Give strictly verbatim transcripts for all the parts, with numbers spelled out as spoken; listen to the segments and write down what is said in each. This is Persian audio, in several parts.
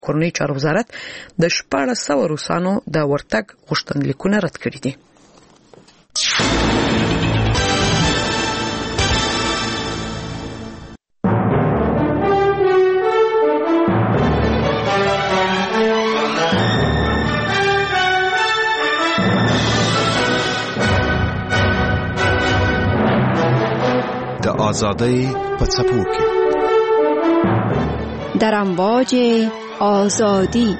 کورنۍ چارو وزارت د شپږ سوه روسانو د ورتګ غوښتنلیکونه رد کړي دي. د آزادی په څپو کې در امواج آزادی.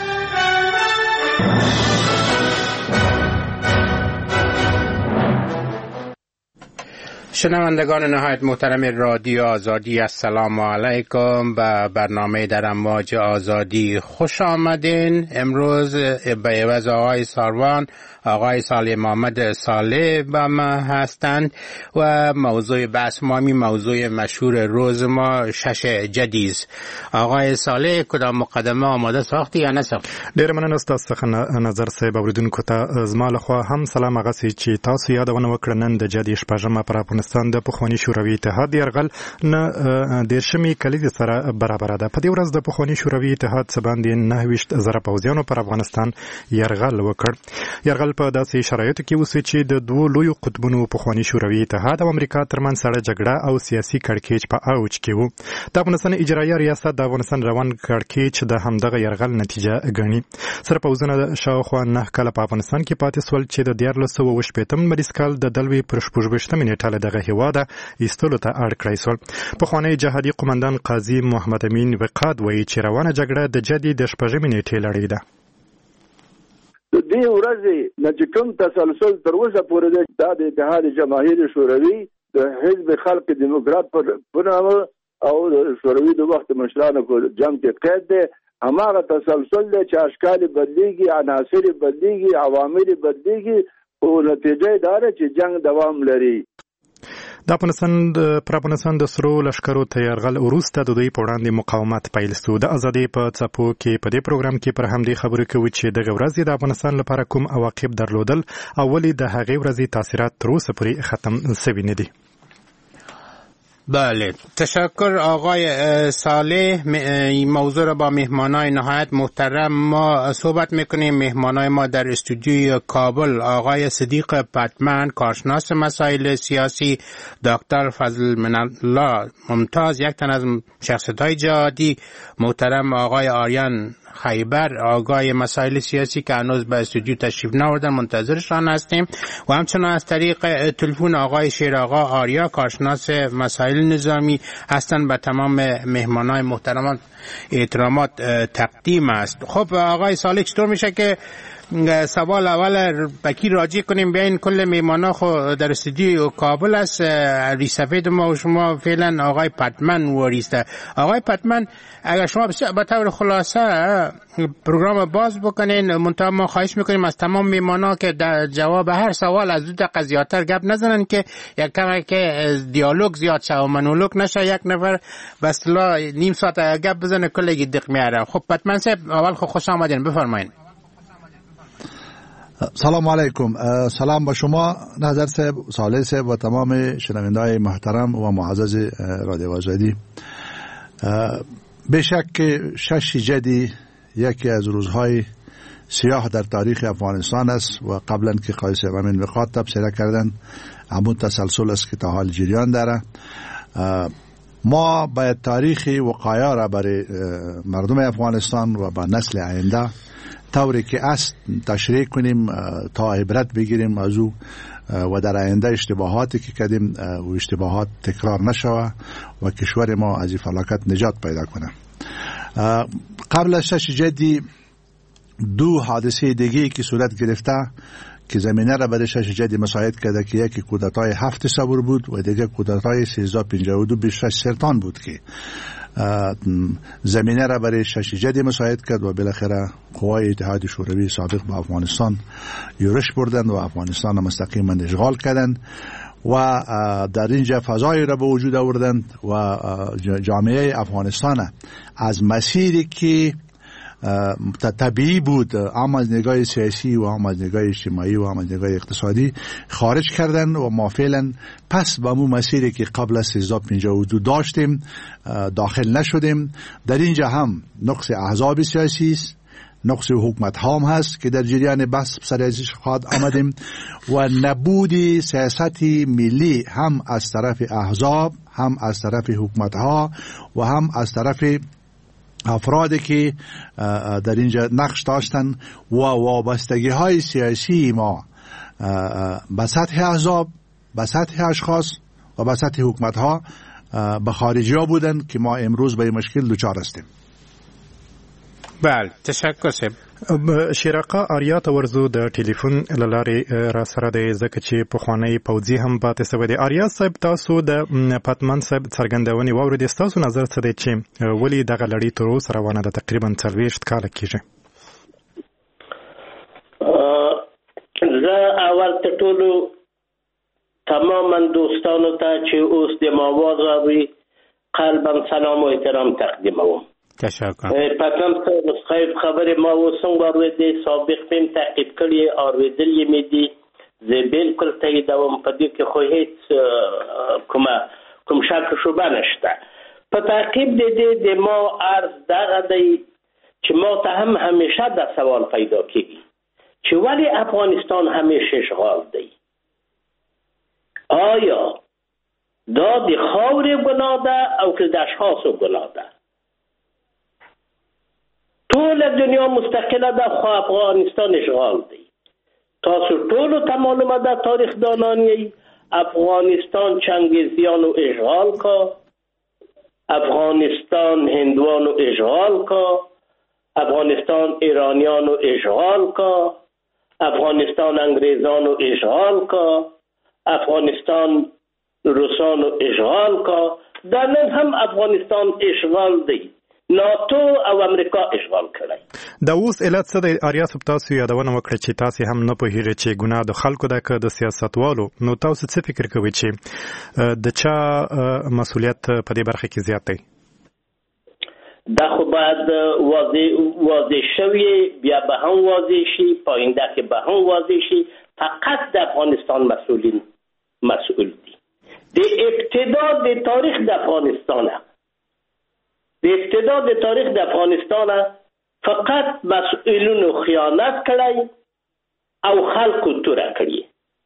شنوندگان نهایت محترم رادیو آزادی، السلام علیکم. به برنامه در امواج آزادی خوش آمدین. امروز به عوض آقای ساروان آقای صالح محمد صالح با ما هستند و موضوع بحث ما می موضوع مشهور روز ما شش جدیز. آقای صالح کدام مقدمه آماده ساختی یا نه ساختی؟ ډیر مننه ستاسو څخه نظر صاحب. اوریدونکو ته زما لخوا هم سلام. هغه چې تاسو یادونه وکړه نن د جدي شپږمه پر افغانستان د پخوانی شوروي اتحاد یرغل نه دیرشمې کلیزې سره برابر ده. په دې ورځ د پخوانی شوروي اتحاد څخه باندې نهه ویشت زره پوځیانو پر افغانستان یرغل وکړ. یرغل په داسې شرایطو کې وسو چې د دوه لوی قطبونو پخوانی شوروي اتحاد او امریکا ترمنځ سره جګړه او سیاسي کړکېچ په اوج کې وو. د افغانستان اجرایي ریاست د افغانستان روان کړکېچ د همدغه یرغل نتیجه ګڼي. سرپوزونه شاوخوا نه کله په افغانستان کې پاتې سول چې د دیارلس سوه اووه شپېتم مریض کال د دلوي پر شپږویشتمې نیټه له دغه هېواده ایستلو ته اړ کړی سول. پخوانی جهادي قومندان قاضي محمد امین وقاد وایي چې روانه جګړه د جدي د شپږمې نیټې لړۍ ده. د دې ورځې نه چې کوم تسلسل تر اوسه پورې دی، دا د اتحاد جماهیر شوروي د حزب خلق دیموکرات په نامه او د شوروي د وخت مشرانو په جنګ کې قید دی. هماغه تسلسل دی چې اشکال بدلیږي، عناصر بدلیږي، عوامل بدلیږي، او نتیجه دا ده چې جنگ دوام لري. د افغانستان پر افغانستان د سرو لشکرو ته یرغل وروسته د دوی په وړاندې مقاومت پیل سو. د ازادۍ په څپو کې په دې پروګرام کې پر همدې خبرې کوو چې دغه ورځ د افغانستان لپاره کوم عواقب درلودل او ولې د هغې ورځې تاثیرات تر اوسه پورې ختم شوي نه دي. بله، تشکر آقای صالح. موضوع را با مهمانای نهایت محترم ما صحبت میکنیم. مهمانای ما در استودیوی کابل آقای صدیق پتمن، کارشناس مسائل سیاسی، دکتر فضل منالله ممتاز، یک تن از شخصیت‌های جهادی، محترم آقای آریان خیبر، آگاه مسائل سیاسی که هنوز به استودیو تشریف نآوردن، منتظرشان هستیم. و همچنان از طریق تلفن آقای شیرآقا آریا، کارشناس مسائل نظامی هستند. به تمام مهمانای محترمان احترامات تقدیم است. خب آقای صالح، چطور میشه که سوال اول بکی راجع کنیم بین کل میمانا خو در استودیو کابل است. ریسفید ما و شما فعلا آقای پتمن وریسته. آقای پتمن، اگر شما به طور خلاصه پروگرام باز بکنین، منتها ما خواهش میکنیم از تمام میمانا که در جواب هر سوال از دو دقیقه زیادتر گپ نزنن که یک کمی که دیالوگ زیاد شه و منولوگ نشه. یک نفر به اصطلاح نیم ساعت گپ بزنه کلی دق میاره. خب پتمن صاحب، اول خو خوش آمدین، بفرمایید. سلام علیکم. سلام به شما نظر صاحب، صالح صاحب و تمام شنونده‌های محترم و معزز رادیو آزادی. بشک شش جدی یکی از روزهای سیاه در تاریخ افغانستان است و قبلا که قاضی صاحب امین وقاد تبصره کردن، همون تسلسل است که تا حال جریان داره. ما باید تاریخ وقایع را برای مردم افغانستان و با نسل آینده طوری که است تشریح کنیم تا عبرت بگیریم از او و در آینده اشتباهاتی که کردیم و اشتباهات تکرار نشوه و کشور ما از این فلاکت نجات پیدا کنه. قبل از شش جدی دو حادثه دیگه که صورت گرفته که زمینه را برای شش جدی مساعد کرده که یکی کودتای هفت صبر بود و دیگه کودتای سیزده پنجاه و دو بیست و شش سرطان بود که زمینه را برای شش جدی مساعد کرد و بالاخره قوای اتحاد شوروی سابق با افغانستان یورش بردند و افغانستان مستقیما اشغال کردند و در اینجا فضایی را به وجود آوردند و جامعه افغانستان از مسیری که طبیعی بود هم از نگاه سیاسی و هم از نگاه اجتماعی و هم از نگاه اقتصادی خارج کردن و ما فعلا پس به مو مسیری که قبل از سیزده پنجاه و دو داشتیم داخل نشدیم. در اینجا هم نقص احزاب سیاسی است، نقص حکومت هم هست که در جریان بحث سر ازش خواهد آمدیم و نبود سیاستی ملی هم از طرف احزاب، هم از طرف حکومت ها و هم از طرف افرادی که در اینجا نقش داشتن و وابستگی های سیاسی ما به سطح احزاب، به سطح اشخاص و به سطح حکومت ها به خارجی ها بودن که ما امروز به این مشکل دچار هستیم. بله، تشکر سیم. شیراقه آریا تورزو د ټلیفون لارې را سره د ځکه چې پخوانی پوځي هم پاتې سوی دی. آریا صاحب، تاسو د پاتمان صاحب څرګندونې واورېدې، ستاسو نظر څه دی چې ولې دغه لړۍ تر اوسه روانه ده؟ تقریبا څلوېښت کاله کېږي. زه اول ته ټولو تماما دوستانو ته چې اوس د ما آواز اوري قلبا سلام و احترام تقدیموم. تشکر. پاتم صاحب خبر ما و څنګه اوریدې، سابق فهم تعقیب کړی اوریدلې مې دي، زه بالکل تاییدوم. په دې کې خو هیڅ کومه کوم شک شوبه نشته. په تعقیب د دې د ما عرض دغه دی چې ما ته هم همیشه دا سوال پیدا کیږي چې ولی افغانستان همیشه اشغال دی؟ آیا دا د خاورې ګناه ده او که د اشخاصو ګناه ده؟ ټول دنیا مستقله ده خو افغانستان اشغال دی. تاسو ټولو ته معلومه ده، تاریخ دانان یې، افغانستان چنگیزیانو اشغال کا، افغانستان هندوانو اشغال کا، افغانستان ایرانیانو اشغال کا، افغانستان انگریزانو اشغال کا، افغانستان روسانو اشغال کا. دا نن هم افغانستان اشغال دی. ناتو او امریکا اشغال کړی. دا اوس علت څه دی؟ آریا صاحب، تاسو یادونه وکړه چې تاسو هم نه پوهیږئ چې ګناه د خلکو ده که د سیاستوالو. نو تاسو څه فکر کوئ چې د چا مسؤلیت په دې برخه کې زیات دی؟ دا خو باید واضح واضح شوی، بیا به هم واضح شي، پاینده کې به هم واضح شي. فقط د افغانستان مسئولین مسئول دي. د ابتدا د تاریخ د افغانستان د ابتدا د تاریخ د افغانستان فقط مسئولینو خیانت کړی او خلکو توره کړی.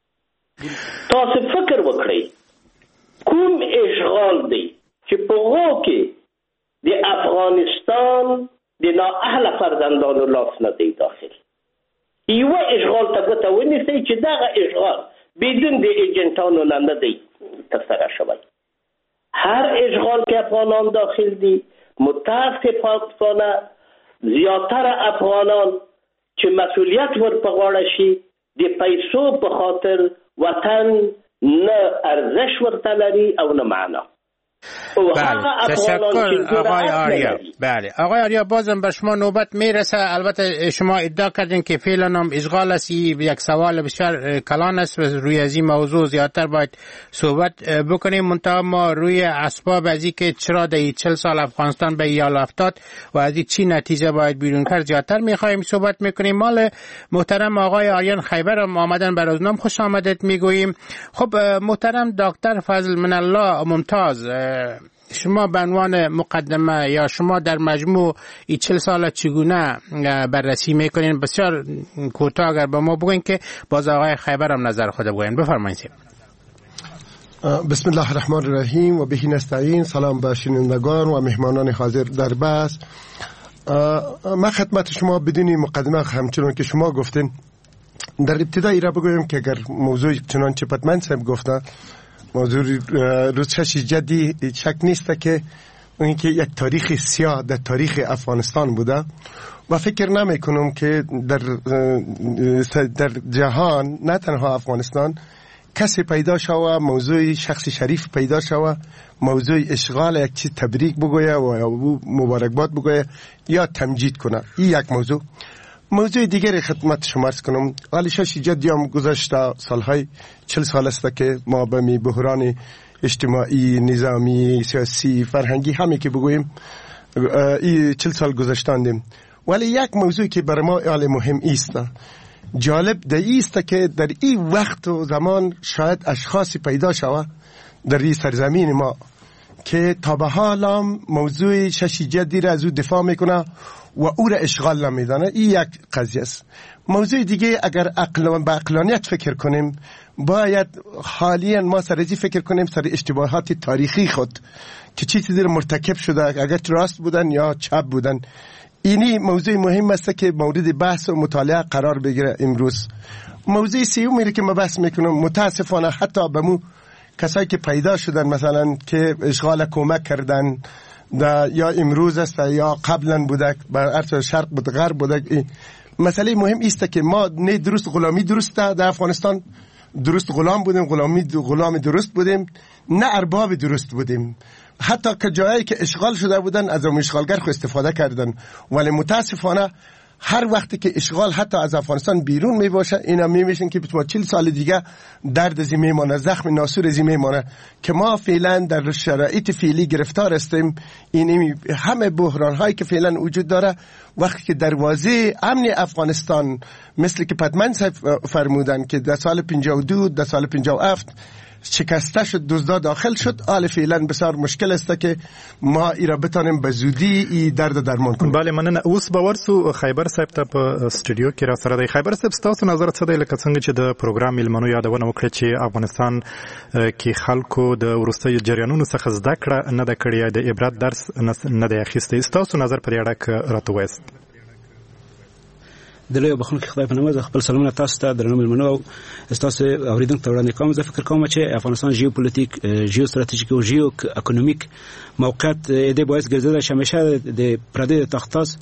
تاسو فکر وکړئ کوم اشغال دی چې په هغو کې د افغانستان د نااهله فرزندانو لاس نه دی داخل. یوه اشغال ته ګوته ونیسئ چې دغه اشغال بدون د ایجنټانو نه نه دی ترسره شوی. هر اشغال کې افغانان داخل دي. متاسفانه زیاتر افغانان چې مسئولیت ور په غاړه شي د پیسو په خاطر وطن نه ارزش ورته لري او نه معنا. بله، تشکر آقای آریا. بله آقای آریا، بازم به شما نوبت میرسه. البته شما ادعا کردین که فعلا هم اشغال است. یک سوال بسیار کلان است و روی از این موضوع زیادتر باید صحبت بکنیم. منتها ما روی اسباب از این که چرا در چل سال افغانستان به یال افتاد و از این چی نتیجه باید بیرون کرد زیادتر میخوایم صحبت میکنیم. مال محترم آقای آریان خیبر هم آمدن به روزنامه خوش آمدید میگوییم. خب محترم دکتر فضل من الله ممتاز، شما به عنوان مقدمه یا شما در مجموع این چل سال چگونه بررسی میکنین؟ بسیار کوتاه اگر به ما بگوین که باز آقای خیبر هم نظر خود بگوین. بفرمایید. بسم الله الرحمن الرحیم و به نستعین. سلام به شنوندگان و مهمانان حاضر در بحث. من خدمت شما بدون مقدمه همچنان که شما گفتین در ابتدای را بگویم که اگر موضوع چنانچه پتمن صاحب گفتن موضوع روزشش جدی شک نیست که اون که یک تاریخ سیاه در تاریخ افغانستان بوده و فکر نمی کنم که در در جهان نه تنها افغانستان کسی پیدا شوه موضوع شخص شریف پیدا شوه موضوع اشغال یک چیز تبریک بگویه و مبارکباد بگویه یا تمجید کنه. این یک موضوع. موضوع دیگری خدمت شما عرض کنم. ولی شش جدی هم گذشته سالهای چل سال است که ما به می بحران اجتماعی، نظامی، سیاسی، فرهنگی همه که بگوییم این چل سال گذشتاندیم ولی یک موضوع که برای ما اعلی مهم است، جالب در ایست که در این وقت و زمان شاید اشخاصی پیدا شود در این سرزمین ما که تا به حال هم موضوع شش جدی را از او دفاع میکنه و او را اشغال نمیدانه. این یک قضیه است. موضوع دیگه اگر عقل با عقلانیت فکر کنیم، باید حالیاً ما سر ازی فکر کنیم سر اشتباهات تاریخی خود که چی چیزی را مرتکب شده، اگر راست بودن یا چپ بودن. اینی موضوع مهم است که مورد بحث و مطالعه قرار بگیره امروز. موضوع سیومی که ما بحث میکنم، متاسفانه حتی به مو کسایی که پیدا شدن مثلا که اشغال کمک کردن یا امروز است یا قبلا بوده، بر ارتش شرق بود غرب بوده، مسئله مهم است که ما نه درست غلامی درسته در افغانستان، درست غلام بودیم، غلامی غلام درست بودیم، نه ارباب درست بودیم. حتی که جایی که اشغال شده بودن از اون اشغالگر خو استفاده کردن. ولی متاسفانه هر وقتی که اشغال حتی از افغانستان بیرون می باشه، اینا می میشن که بتونه چهل سال دیگه درد زی میمانه، زخم ناسور زی میمانه که ما فعلا در شرایط فعلی گرفتار هستیم. این همه بحران هایی که فعلا وجود داره، وقتی که دروازه امن افغانستان مثل که پتمن صاحب فرمودن که در سال پنجاه و دو در سال پنجاه و هفت شکسته شد، دزدا داخل شد، حال فعلا بسیار مشکل است که ما ایرا بتانیم به زودی ای درد درمان کنیم. بله مننه. اوس باور سو خیبر صاحب ته په سټډیو کې را سره دی. خیبر صاحب تاسو نظر څه دی لکه څنګه چې د پروګرام ملمنو یادونه وکړه چې افغانستان کې خلکو د وروستي جریانونو څخه زده کړه نه د کړی، د عبرت درس نه دی اخیستی. تاسو نظر پر اړه کې راته وایست. د لوی بخښنه خدای په نامه خپل سلامونه تاسو ته درنو ملمنو او تاسو اوریدونکو ته وړاندې کوم. زه فکر کوم چې افغانستان ژیوپولیټیک، ژیوستراتیژیک او ژیو اکونومیک موقعیت د باعث ګرځیدل چې همیشه د پردې تختص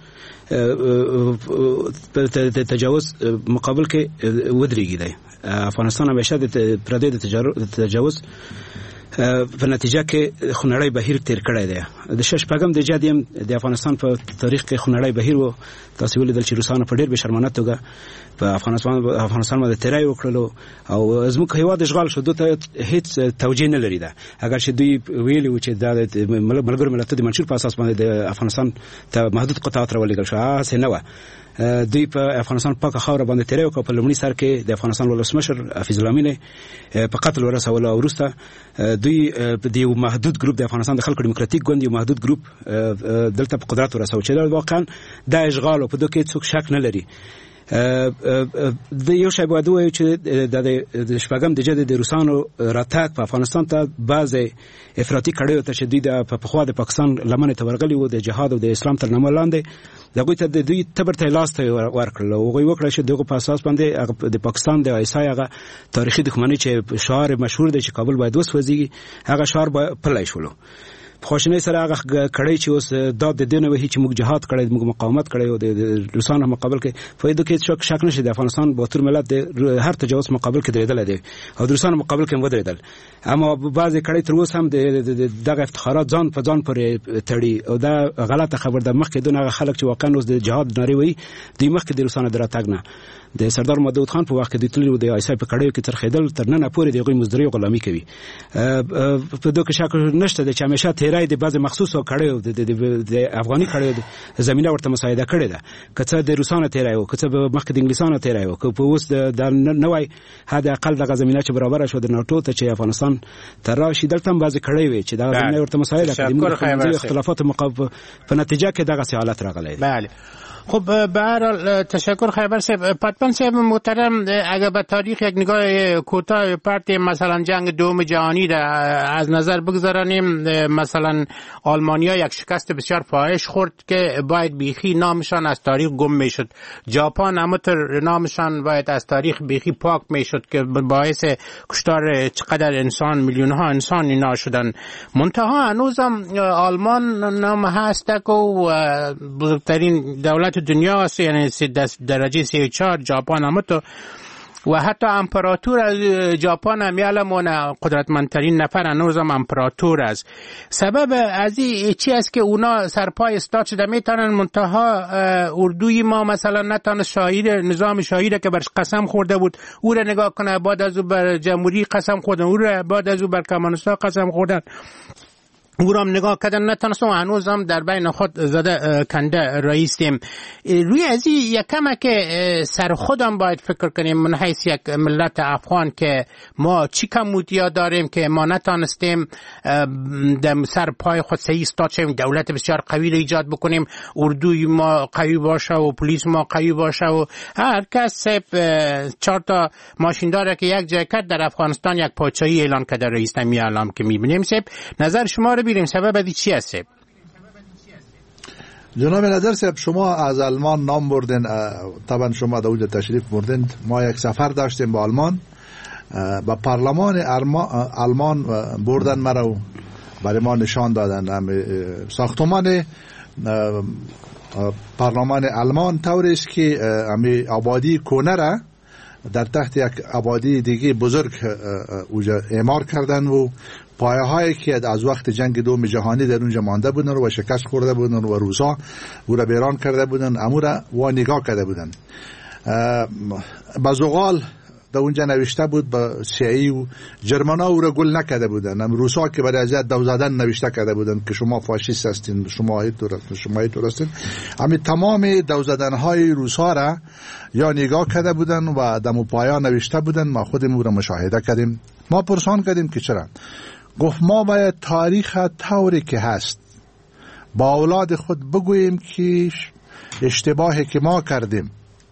په تجاوز مقابل کې ودرېږي. دی افغانستان همیشه د پردې د تجاوز په نتیجه کې خونړی بهیر تیر کړی دی. د شش پګم د جادیم د افغانستان په تاریخ کې خونړی بهیر و. تاسو ولیدل چې روسانو په ډېر بې شرمانه توګه په افغانستان افغانستان باندې تیری وکړلو او زموږ هیواد اشغال شو. دوی ته هیڅ توجیه نه لري ده. اگر چې دوی ویلي و چې د ملګرو ملتونو د منشور په اساس باندې د افغانستان ته محدود قطعات راولېږل شو، هغسې نه وه. دوی په افغانستان پاکه خاوره باندې تیری وکړه. په لومړي سر کې د افغانستان ولسمشر حفیظ الله امین په قتل ورسولو او وروسته دوی د یو محدود ګروپ د افغانستان د خلکو دیموکراتیک ګوند یو محدود ګروپ دلته په قدرت ورسول چې واقعا دا اشغال او په دوی کې څوک شک نه لري. د یو شی باید وایو چې د شپږم د جدي د روسانو راتګ په افغانستان ته بعضې افراطي کړیو ته چې دوی د پخوا د پاکستان لمنې ته ورغلي وو د جهاد او د اسلام تر نامه لاندې، د هغوی ته د دوی تبر ته لاس ته ورکړل او هغوی وکړه چې دغه په اساس باندې د پاکستان د آیسای هغه تاریخي دښمنۍ چې شعار مشهور دی چې کابل باید وسوځي، هغه شعار پلی شولو. خواشنۍ سره هغه کړی چې اوس دا د دې نه وایي چې موږ جهاد کړی، موږ مقاومت کړی او د روسانو مقابل کې فایده کې څوک شک نشي. د افغانستان باتور ملت د هر تجاوز مقابل کې درېدلی دی او د روسانو مقابل کې هم ودرېدل. اما بعضې کړی تر اوس هم دغه افتخارات ځان په ځان پورې تړي او دا غلطه خبر ده. مخکې دونه هغه خلک چې واقعا اوس د جهاد نارې وایي، دوی مخکې د روسانو د راتګ نه د سردار محمد داود خان په وخت کې دوی تللي وو د آیسای په کړیو کې څرخېدل، تر ننه پورې د هغوی مزدوري او غلامي کوي. په دې کې شک نشته دی چې همیشه تیری د بعضې مخصوصو کړیو د افغاني کړیو زمینه ورته مساعده کړې ده. که څه د روسانو تیری و، که څه مخکې د انګلیسانو تیری و، که په اوس د نوی حداقل دغه زمینه چې برابره شوه د ناټو ته چې افغانستان ته راشي، دلته هم بعضې کړی وې چې دغه زمینه ورته مساعده کړې. موږ د اختلافاتو په نتیجه کې دغسې حالت راغلی دی. بله خب به هر حال تشکر خیبر صاحب. پتمن صاحب محترم، اگر به تاریخ یک نگاه کوتاه پرت مثلا جنگ دوم جهانی را از نظر بگذاریم، مثلا آلمانیا یک شکست بسیار فاحش خورد که باید بیخی نامشان از تاریخ گم میشد. ژاپن همونطور نامشان باید از تاریخ بیخی پاک میشد که باعث کشتار چقدر انسان، میلیون ها انسان اینا شدن. منتها هنوزم آلمان نام هست که بزرگترین دولت دنیا است، یعنی درجه سی و چهار. ژاپن هم تو و حتی امپراتور از ژاپن هم یعلمونه قدرتمندترین نفر هنوزم امپراتور است. سبب از این چی است که اونا سرپای استاد شده میتونن، منتها اردوی ما مثلا نتانه شاهی نظام شاهی که برش قسم خورده بود او را نگاه کنه، بعد از او بر جمهوری قسم خوردن، او را بعد از او بر کمونیستا قسم خوردن. او را نگاه کردن نتونستم و هنوز هم در بین خود زده کنده رئیسیم. روی از این یکم که سر خودم باید فکر کنیم من حیث یک ملت افغان که ما چی کمبودیا داریم که ما نتونستیم در سر پای خود صحیح استاد شیم، دولت بسیار قوی را ایجاد بکنیم، اردوی ما قوی باشه و پلیس ما قوی باشه و هر کس چهار تا ماشین داره که یک جای کرد در افغانستان یک پادشاهی اعلان کرده رئیس نمی اعلام که میبینیم. سب نظر شما رو ببینیم سبب ادی چی است؟ جناب نظر صاحب شما از آلمان نام بردین، طبعا شما در اونجا تشریف بردین. ما یک سفر داشتیم با آلمان، با پارلمان آلمان بردن مرا و برای ما نشان دادن ساختمان پارلمان آلمان طوری است که امی آبادی کونه را در تحت یک آبادی دیگه بزرگ اونجا اعمار کردن و پایه هایی که از وقت جنگ دوم جهانی در اونجا مانده بودن و شکست خورده بودن و روسا او را بیران کرده بودن، امو را و نگاه کرده بودن. با زغال در اونجا نوشته بود با سیایی و جرمنا او را گل نکرده بودن. هم روسا که برای ازیاد دو زدن نوشته کرده بودن که شما فاشیست هستین، شما اینطور هستین، شما اینطور هستین. همین تمام دو زدن های روسا را یا نگاه کرده بودن و دمو پایا نوشته بودن. ما خودمون او را مشاهده کردیم. ما پرسان کردیم که چرا؟ گفت ما باید تاریخ طوری که هست با اولاد خود بگوییم که اشتباهی که ما کردیم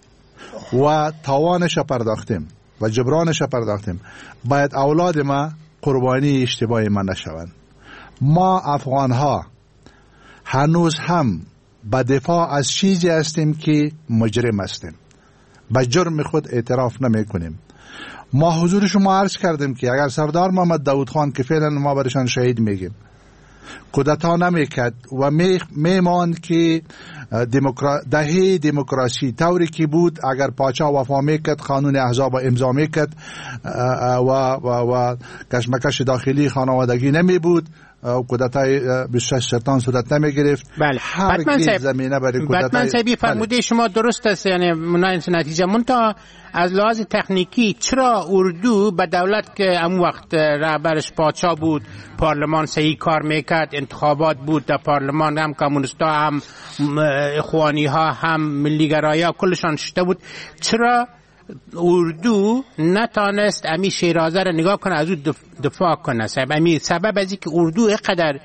و تاوانش پرداختیم و جبرانش پرداختیم، باید اولاد ما قربانی اشتباه ما نشوند. ما افغان ها هنوز هم به دفاع از چیزی هستیم که مجرم هستیم، به جرم خود اعتراف نمی کنیم. ما حضور شما عرض کردیم که اگر سردار محمد داود خان که فعلا ما برشان شهید میگیم کودتا نمیکرد و میماند که دموکرا... دهه دموکراسی طوری که بود، اگر پاچا وفا میکرد قانون احزاب امضا میکرد و و و کشمکش داخلی خانوادگی نمی بود، کودتای بیست و شش سرطان صورت نمی گرفت. بله. هر زمینه برای کودتای بطمن صاحبی فرموده شما درست است، یعنی منایت نتیجه منتها از لحاظ تکنیکی چرا اردو به دولت که اون وقت رهبرش پادشاه بود پارلمان صحیح کار میکرد، انتخابات بود در پارلمان، هم کمونیستا هم اخوانی ها هم ملیگرایی ها کلشان شده بود، چرا اردو نتانست امی شیرازه را نگاه کنه از او دفاع کنه؟ سبب امی سبب از اینکه اردو اینقدر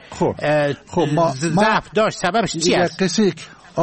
ضعف داشت سببش چی است؟ قصه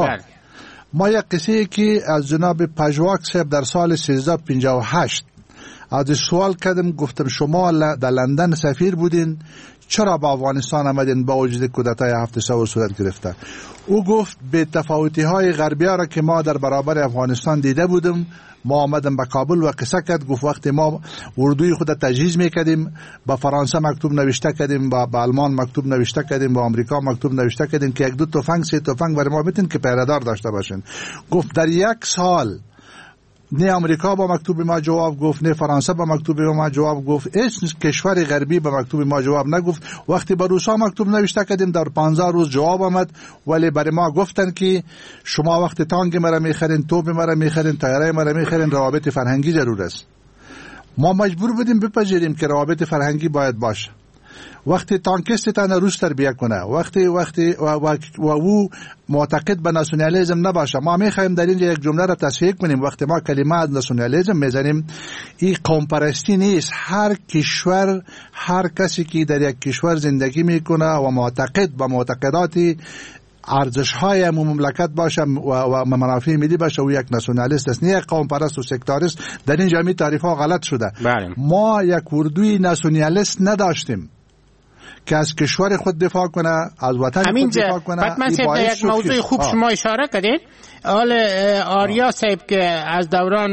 ما یک قصه که از جناب پژواک صاحب در سال سیزده پنجاه و هشت از سوال کردم، گفتم شما در لندن سفیر بودین، چرا با افغانستان آمدین با وجود کودتای هفت سو صورت گرفته؟ او گفت به تفاوتی های غربی ها را که ما در برابر افغانستان دیده بودم، ما آمدم به کابل و قصه کرد. گفت وقتی ما اردوی خود تجهیز میکردیم با فرانسه مکتوب نوشته کردیم، با آلمان مکتوب نوشته کردیم، با آمریکا مکتوب نوشته کردیم که یک دو تفنگ سه تفنگ برای ما میتین که پیره‌دار داشته باشین. گفت در یک سال نه امریکا با مکتوب ما جواب گفت، نه فرانسه با مکتوب ما جواب گفت، هیچ کشور غربی با مکتوب ما جواب نگفت. وقتی با روسا مکتوب نوشته کردیم در پانزده روز جواب آمد، ولی برای ما گفتن که شما وقتی تانک مرا میخرین، توپ مرا میخرین، تیاره مرا میخرین، روابط فرهنگی ضرور است. ما مجبور بودیم بپذیریم که روابط فرهنگی باید باشه. وقتی تانکیست تن روس تربیه کنه، وقتی وقتی و, و, و او معتقد به ناسیونالیسم نباشه، ما میخوایم در اینجا یک جمله را تصحیح کنیم. وقتی ما کلمه از ناسیونالیسم میزنیم، این قوم پرستی نیست. هر کشور، هر کسی که در یک کشور زندگی میکنه و معتقد به معتقدات ارزش های مملکت باشه و, و منافع ملی باشه و یک ناسیونالیست است، نه یک قوم پرست و سکتاریست. در این جمعی تعریف ها غلط شده. بله. ما یک اردوی ناسیونالیست نداشتیم که از کشور خود دفاع کنه، از وطن خود دفاع کنه. حتما صاحب یک موضوع خوب آه. شما اشاره کردید. حال آریا صاحب که از دوران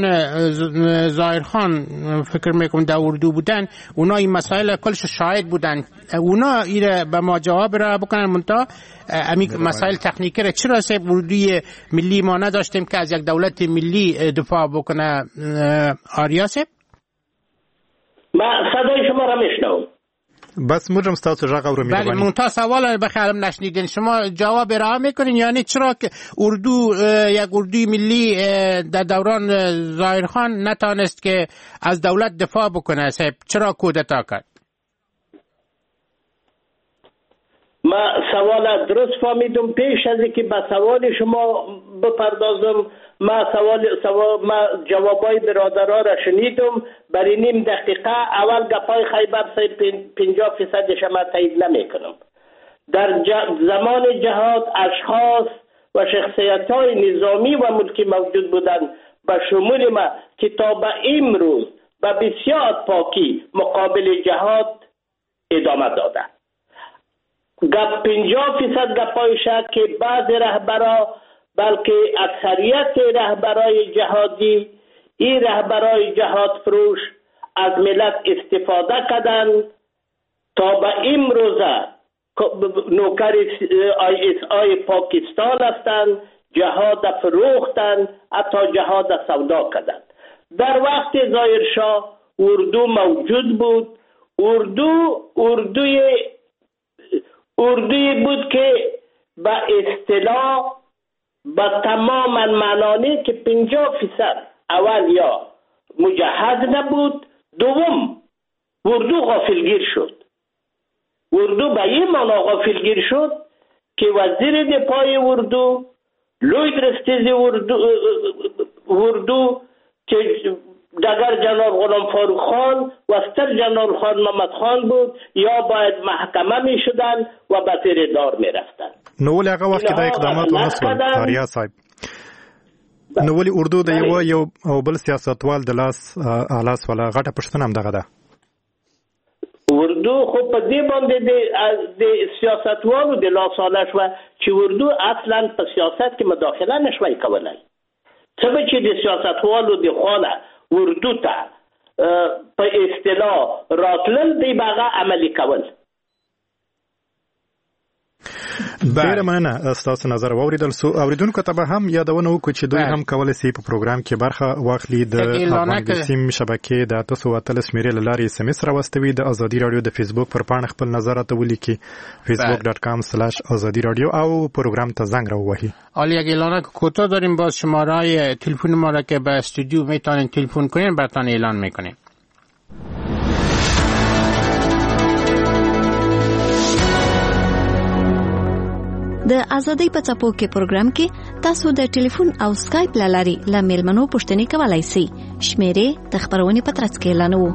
ظاهرخان فکر میکنم در اردو بودن، اونا این مسائل کلش شاهد بودن، اونا ایره به ما جواب را بکنن. منتها امی مسائل تکنیکی را چرا صاحب اردوی ملی ما نداشتیم که از یک دولت ملی دفاع بکنه؟ آریا صاحب ما صدای شما را میشنوم. بس موجم ستاسو جاگا رو می‌بینید. بله، منتها سوال بخیرم نشنیدین، شما جواب ارائه میکنین؟ یعنی چرا که اردو یک اردوی ملی در دوران ظاهرخان نتانست که از دولت دفاع بکنه؟ صاحب چرا کودتا کرد؟ ما سوال درست فهمیدم. پیش از اینکه به سوال شما بپردازم، ما سوال سوال ما جوابای برادرها را شنیدم. برای نیم دقیقه اول گپای خیبر پنجاه فیصدش ما تایید نمیکنم. در زمان جهاد اشخاص و شخصیت های نظامی و ملکی موجود بودند به شمول ما که تا به امروز به بسیار پاکی مقابل جهاد ادامه دادند. گپ پنجاه فیصد گپای شد که بعض رهبرا بلکه اکثریت رهبرای جهادی، این رهبرای جهاد فروش از ملت استفاده کردند تا به امروزه نوکر آی اس آی پاکستان هستند، جهاد فروختند، حتی جهاد سودا کردند. در وقت ظاهرشاه اردو موجود بود. اردو اردوی اردوی بود که به اصطلاح با تمام معنانی که پنجاه فیصد اول یا مجهز نبود، دوم اردو غافلگیر شد. اردو به این معنا غافلگیر شد که وزیر دفاع اردو، لوی درستیز اردو, اردو که دگر جنرال غلام فاروق خان و استر جنرال خان محمد خان بود، یا باید محکمه می شدن و به زیر دار می رفتن. نو ولې هغه وخت کې د اقدامات ونه شول تاریا صاحب؟ نو ولې اردو د یو یو او بل سیاستوال د لاس الاس ولا غټه پښتنه هم دغه ده؟ اردو خو په دې باندې د سیاستوالو د لاس اله شوه چې اردو اصلا په سیاست کې مداخله نشوي کولای. څه به چې د سیاستوالو د خواله اردو ته په اصطلاح راتلل دی باغه عملی کول. ډیره مننه ستاسو نظر واوریدل. سو اوریدونکو ته به هم یادونه وکړو چې دوی هم کولای شي په پروګرام کې برخه واخلي. د افغان سیم شبکې د تاسو وتل سمیرې لاري اس ام اس راوستوي. د ازادي رادیو د فیسبوک پر پاڼه خپل نظرات ولیکي facebook dot com slash azadi radio او پروګرام ته زنگ راوهي. حالا یک اعلانه کوتاه داریم. باز شماره تلفن ما را که به استودیو میتونین تلفن کنین براتون اعلان میکنیم. د ازادۍ په څپو کې پروګرام کې تاسو د ټلیفون او سکایپ لاري له میلمنو پوښتنې کولای شئ. شمیرې د خبرونې په ترڅ کې اعلانوو.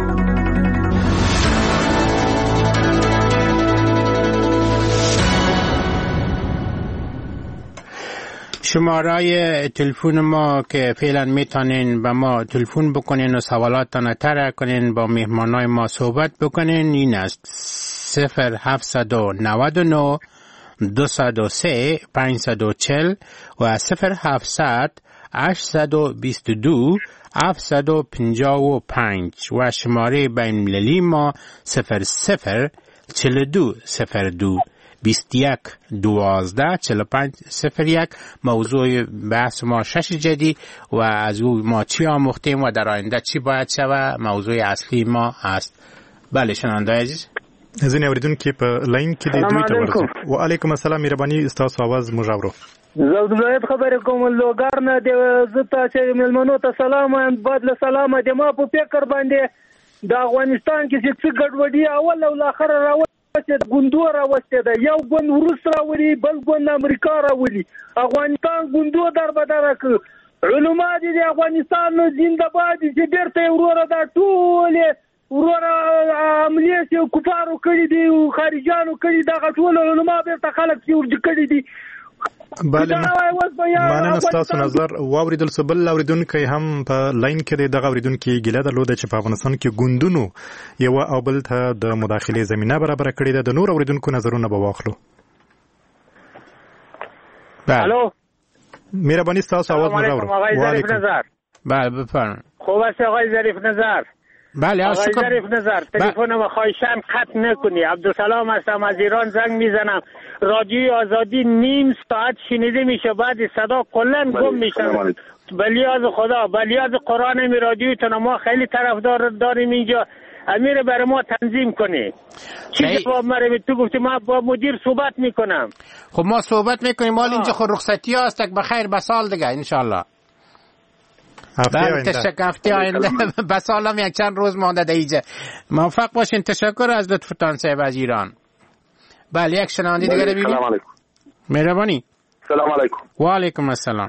شماره تلفن ما که فعلا میتونین به ما تلفن بکنین و سوالاتتان طرح کنین، با مهمانای ما صحبت بکنین، این است صفر هفتصد و نود و نه دویست و سه پانصد و چهل و صفر هفتصد هشتصد و بیست و دو هفتصد و پنجاه و پنج و شماره بین المللی ما صفر صفر چهل و دو صفر دو بیست و یک دوازده چهل و پنج صفر یک. موضوع بحث ما شش جدی و از او ما چی آموختیم و در آینده چی باید شود موضوع اصلی ما است. بله شنونده عزیز، ځینې اوریدونکي په لاین کې دي، دوی ته ورسو. وعلیکم السلام، مهرباني ستاسو आवाज موږ اورو. زه د خبرې کوم لوګار نه دی. زه تاسو ملمنو ته سلام وایم. بعد له سلام د ما په فکر باندې د افغانستان کې چې څه ګډوډي اول او اخر راوځي، ګوندو راوځي، دا یو ګوند روس راوړي، بل ګوند امریکا راوړي. افغانستان ګوندو در بدر ک علما دي د افغانستان زنده باد چې ډېرته وروره دا ټول ورور عملیه چې کفارو کړی دي او خارجانو کړی دا ټول علما بیرته خلک چې ورج کړی دي. بله مننه ستاسو نظر واوریدل. سو بل اوریدونکي هم په لاین کې دی. دغه اوریدونکي ګیله درلوده چې په افغانستان کې ګوندونو یو او بل ته د مداخلې زمينه برابر کړې ده. د نور اوریدونکو نظرونه به واخلو. الو، مهرباني ستاسو आवाज موږ اورو. وعلیکم نظر. بله بفرمایید. خوب است آقای ظریف نظر؟ بله آقای ظریف نظر، تلفن ما خواهشاً قطع نکنی. عبدالسلام هستم از ایران، زنگ میزنم. رادیوی آزادی نیم ساعت شنیده میشه، بعد صدا کلا گم میشه. بلیاز خدا، بلیاز قرآن می رادیویتون ما خیلی طرفدار داریم اینجا. امیر برای ما تنظیم کنی. چی جواب مره تو گفتی ما با مدیر صحبت میکنم. خب ما صحبت میکنیم. مال اینجا خود رخصتی هست، بخیر به سال دیگه انشالله. بله تشکر. هفته آینده به سالم یک چند روز مانده در اینجا. موفق باشین. تشکر از لطفتان صاحب از ایران. بله یک شنونده دیگه ببینیم. سلام علیکم. مهربانی. سلام علیکم. و علیکم السلام.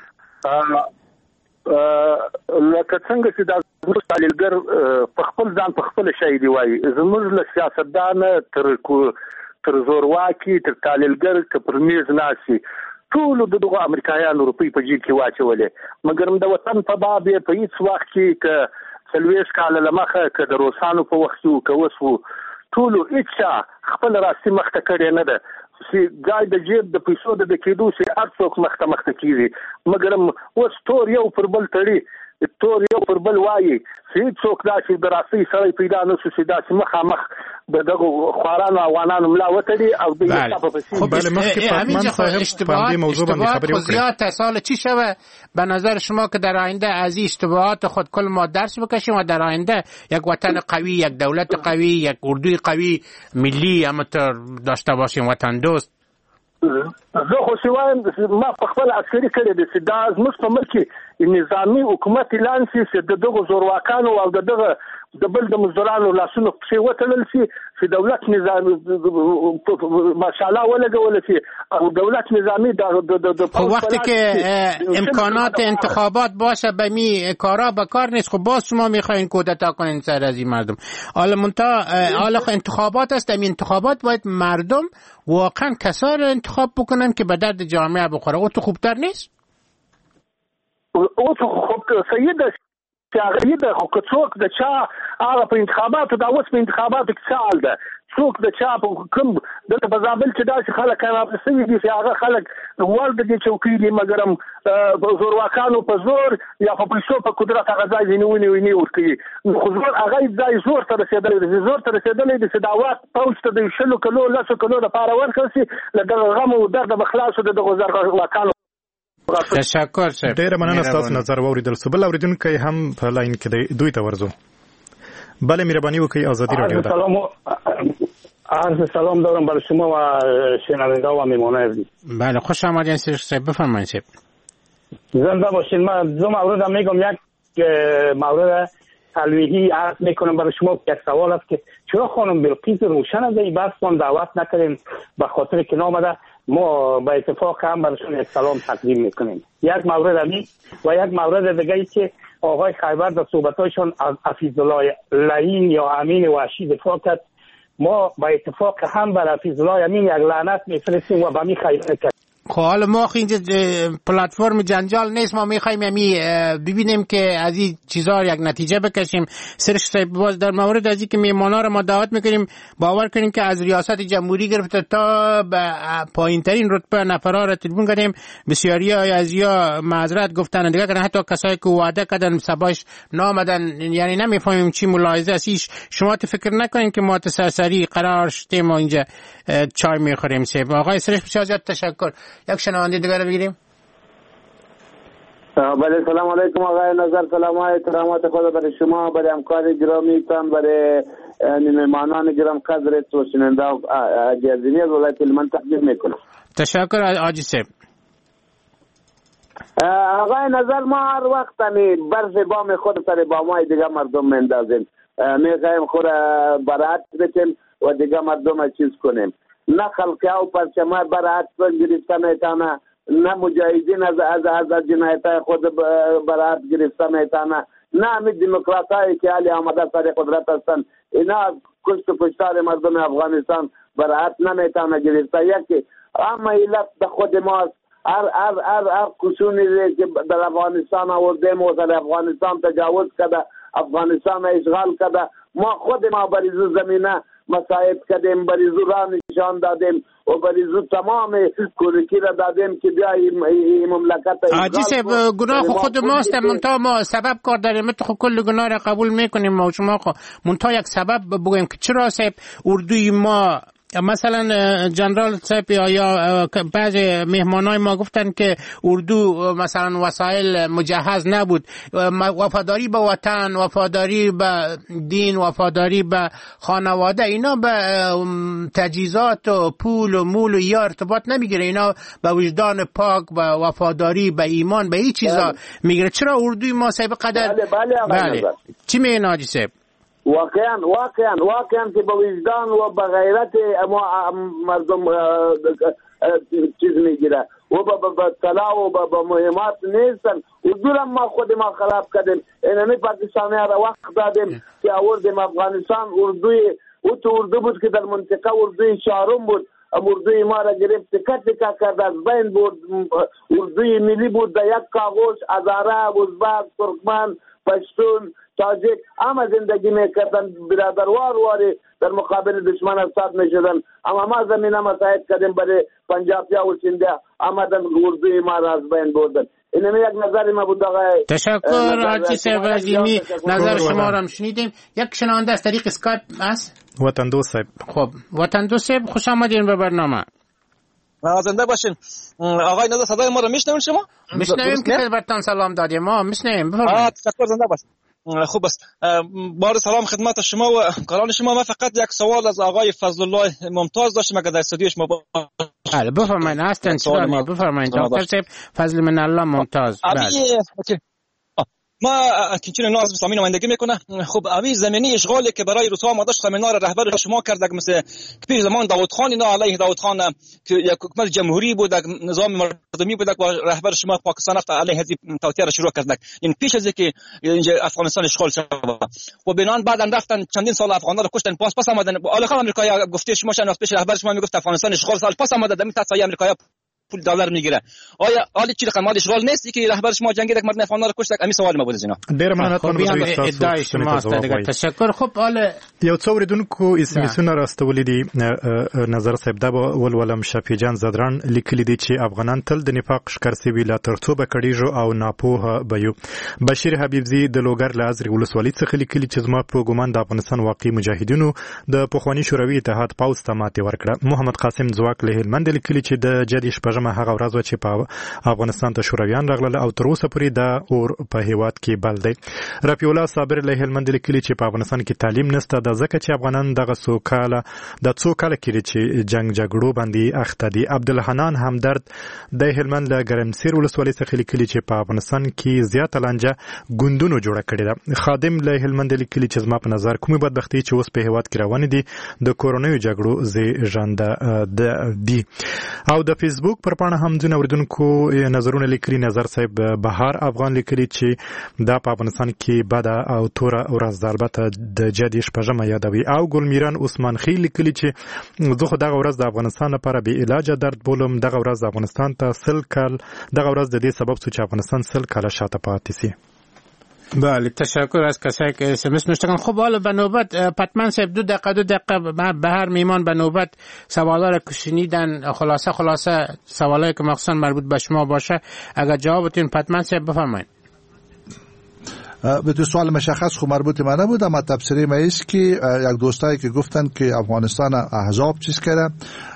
لکه څنګه چې دا تحلیلګر په خپل ځان په خپل شی دی وایي زموږ له سیاستدان تر تر زورواکي تر تحلیلګر که پر میز ناسي ټولو دغه امریکایانو روپۍ په جیب کې واچولې مګر د وطن په باب یې په هیڅ وخت کې که څلوېښت کاله له مخه که د روسانو په وخت کې و که اوس و ټولو هېچا خپل راستي مخته کړې نه ده چې ځای د جیب د پیسو د کېدو چې هر څوک مخته مخته کېږي مګر اوس تور یو پر بل تړي تور یو پر بل وایي چې هېڅوک داسې د راستۍ سړی پیدا نه شو چې داسې مخامخ د دغه خوارانو افغانانو ملا وتړي او د یې په پسې همینجا اشتباهات اشتباهات زیاد سال چی شوه به نظر شما که در آینده از این اشتباهات خود کل ما درس بکشیم و در آینده یک وطن قوی یک دولت قوی یک اردوی قوی ملی همونطور داشته باشیم وطن دوست زه خو چې وایم ما په خپل عسکري کړی دی چې دا زموږ په ملک کې نظامي حکومت اعلان شي چې د دغو زورواکانو او د دغه د بل د مزدورانو لاسونو پسې وتړل شي چې دولت نظام ماشاءالله ولګول شي او دولت نظامی د خب وقتی که امکانات انتخابات باشه به می کارا به کار نیست خب باز شما میخواین کودتا کنین سر از این مردم حالا منتها حالا انتخابات است این انتخابات باید مردم واقعا کسا رو انتخاب بکنن که به درد جامعه بخوره او تو خوبتر نیست؟ او تو خوب سید است چې هغه د خو څوک د چا هغه په انتخاباتو دا اوس په انتخاباتو کې څه حال ده څوک د چا په کوم دلته په زابل کې داسې خلک کامیاب شوي دي چې هغه خلک ول د دې چوکۍ دي مګر زورواکانو په زور یا په پیسو په قدرت هغه ځای ونیونی ونی ورکوي خو زور هغه ځای زور ته رسېدلی دی زور ته رسېدلی دی چې دا واک پوځ ته د شلو کلو لسو کلو دپاره ورکړل شي له دغه غم او درده به خلاص شو د دغو زورواکانو تشکر صاحب ډېره مننه ستاسو نظر واوریدل سو بل اوریدونکی هم په لاین کې دی دوی ته ورځو بله مهرباني وکړئ ازادي رادیو ده سلام عرض سلام دارم برای شما و شنونده و میمانه بله خوش آمدین صاحب بفرمایید صاحب زنده باشین من دو مورد میگم یک مورد تلویحی عرض میکنم برای شما یک سوال است که چرا خانم بلقیس روشن از این بحث من دعوت نکردیم به خاطر که نامده ما با اتفاق هم برایشون یک سلام تقدیم میکنیم یک مورد امی و یک مورد دیگه ای که آقای خیبر در صحبتایشان از حفیظ الله لعین یا امین وحشی دفاع کرد ما با اتفاق هم بر حفیظ الله امین یک لعنت میفرستیم و به می خیبر کرد خب حالا ما اینجا پلتفرم جنجال نیست ما میخوایم یعنی ببینیم که از این چیزا یک نتیجه بکشیم سرش باز در مورد از این که میمانا رو ما دعوت میکنیم باور کنیم که از ریاست جمهوری گرفته تا به پایین ترین رتبه نفرا رو تلفن کردیم بسیاری های از یا معذرت گفتن دیگه کردن حتی کسایی که وعده کردن سباش نامدن یعنی نمیفهمیم چی ملاحظه است شما فکر نکنین که ما سرسری قرار شدیم ما اینجا چای میخوریم سه آقای سرش بسیار زیاد تشکر یک شنونده دیگه رو بگیریم بله سلام علیکم آقای نظر سلام های احترامات خود برای شما برای همکار گرامی تان برای مهمانان گرام قدرت و شنونده جزیری از ولایت هلمند تقدیم میکنم تشکر آجی صاحب آقای نظر ما هر وقت همی برف بام خود سر بامای دیگه مردم مندازیم میخوایم خود برات بکنیم و دیگه مردم چیز کنیم نه خلقی او پرچمه برات گرفته میتانه نه مجاهدین از از از جنایتای خود برات گرفته میتانه نه همین دموکراتایی که علی آمده سر قدرت هستن اینا کشت کشتار مردم افغانستان برات نمیتانه گرفته یکی اما علت به خود ماست هر هر هر هر قشونی که در افغانستان آوردیم و در افغانستان تجاوز کرده افغانستان اشغال کرده ما خود ما بریزو زمینه مساعد کردیم بریزو را نشان دادیم و بریزو تمام کوریکی را دادیم که بیا این مملکت آجی صاحب گناه خود ماست منتها ما سبب کار داریم تو خود کل گناه را قبول میکنیم ما شما خود منتها یک سبب بگویم که چرا صاحب اردوی ما مثلا جنرال صاحب یا بعض مهمانای ما گفتن که اردو مثلا وسایل مجهز نبود وفاداری به وطن وفاداری به دین وفاداری به خانواده اینا به تجهیزات و پول و مول و یا ارتباط نمیگیره اینا به وجدان پاک به وفاداری به ایمان به این چیزا میگیره چرا اردوی ما صاحب قدر بله بله, بله. چی میگن حاجی صاحب واقعا واقعا واقعا که به وجدان و به غیرت مردم چیز میگیره و به طلا و به مهمات نیستن. حضورا ما خود ما خراب کردیم. اینمی پاکستانی را وقت دادیم که آوردیم افغانستان. اردوی او تو اردو بود که در منطقه اردوی چهارم بود. اردوی ما را گرفت تکه تکه کرد، از بین بود. اردوی ملی بود، در یک کاغذ هزاره، ازبک، ترکمن، پشتون، تاجیک همه زندگی میکردن، برادروار واری در مقابل دشمن استاد میشدن. اما ما زمینه مساعد کردیم برای پنجابیا و سندیا آمدن اردوی ما را از بین بردن. اینمی یک نظر ما بود. تشکر حاجی صاحب عظیمی، نظر شما را هم شنیدیم. یک شنونده از طریق اسکایپ است. وطن دوست صاحب. خب وطن دوست صاحب خوش آمدین به برنامه. زنده باشین. آقای نظر صدای ما را میشنوین شما؟ میشنویم که برتان سلام دادیم. ما میشنویم. بفرمایید. تشکر، زنده باشین. خوب است. بار سلام خدمت شما و کاران شما. من فقط یک سوال از آقای فضل الله ممتاز داشتم اگر در استودیو شما بله بفرمایید. هستن چرا بفرمایید دکتر صاحب فضل من الله ممتاز. بله ما کنچین ناز اسلامی نمایندگی میکنه. خب اوی زمینی اشغالی که برای روسا آماده شد منار رهبر شما کرد مثل پیش زمان داوود خان اینا علیه داوود خان که یک حکومت جمهوری بود، نظام مردمی بود و رهبر شما پاکستان رفت علیه هذه توطئه را شروع کرد. این پیش از اینکه اینجا افغانستان اشغال شد و بنان بعدن رفتن چندین سال افغانا رو کشتن، پاس پاس آمدن. علی خان امریکایی گفته شما شناخت پیش رهبر شما میگفت افغانستان اشغال سال پاس آمده، دمی تاسای امریکایی پول دلار میگیره. آیا حالی چی رقم مال اشغال نیست که رهبر شما جنگید یک مرد افغان رو کشت؟ همین سوال ما بود از اینا. ډیر مننه تاسو ادعای شما است. تشکر. خب حالا یو څو ورېدونکو اسمسونه راستولې دي. نظر صاحب دا ولولم شفیع جان زدران لیکلي دي چې افغانان تل د نفاق ښکار سوي لا ترڅو به کړيږو او ناپوهه به یو. بشیر حبیبزي د لوګر له ازري ولسوالۍ څخه لیکلي چې زما په ګومان د افغانستان واقعي مجاهدینو د پخواني شوروي اتحاد پوځ ته ماتې ورکړه. محمد قاسم ځواک له هلمند لیکلي چې د جدي شپږمه هغه ورځ و چې په افغانستان ته شورویان راغله او تر اوسه پورې دا اور په هیواد کې بل دی. رفیع الله صابر له هلمند لیکلي چې په افغانستان کې تعلیم نشته، د ځکه چې افغانان دغه څو کاله د څو کاله کې چې جنگ جګړو باندې اخته دي. عبدالحنان همدرد د هلمند له ګرمسیر ولسوالۍ څخه لیکلي چې په افغانستان کې زیاته لانجه ګوندونو جوړه کړې ده. خادم له هلمند لیکلي چې زما په نظر کومه بدبختي چې اوس په هیواد کې روانه دي د کورونایي جګړو زیږنده دي. او د فیسبوک پر پاڼه هم ځینې اوریدونکو نظرونه لیکلي. نظر صاحب بهار افغان لیکلي چې دا په افغانستان کې بده او توره ورځ ده، البته د جدي شپږمه یادوي. او ګلمیران عثمان خیل لیکلي چې زه خو دغه ورځ د افغانستان لپاره بې علاجه درد بولم. دغه ورځ د افغانستان ته سل کال دغه ورځ د دې سبب شو چې افغانستان سل کاله شاته پاتې سي. بله تشکر از کسایی که اسمس نوشتن. خب حالا به نوبت پتمن صاحب دو دقیقه دو دقیقه به هر میمان به نوبت سوالا رو که شنیدن خلاصه خلاصه سوالایی که مخصوصا مربوط به شما باشه اگر جوابتون پتمن صاحب بفرمایید. به تو سوال مشخص خو مربوط من نبود، اما تفسیری ما است که یک دوستایی که گفتن که افغانستان احزاب چیز کرده،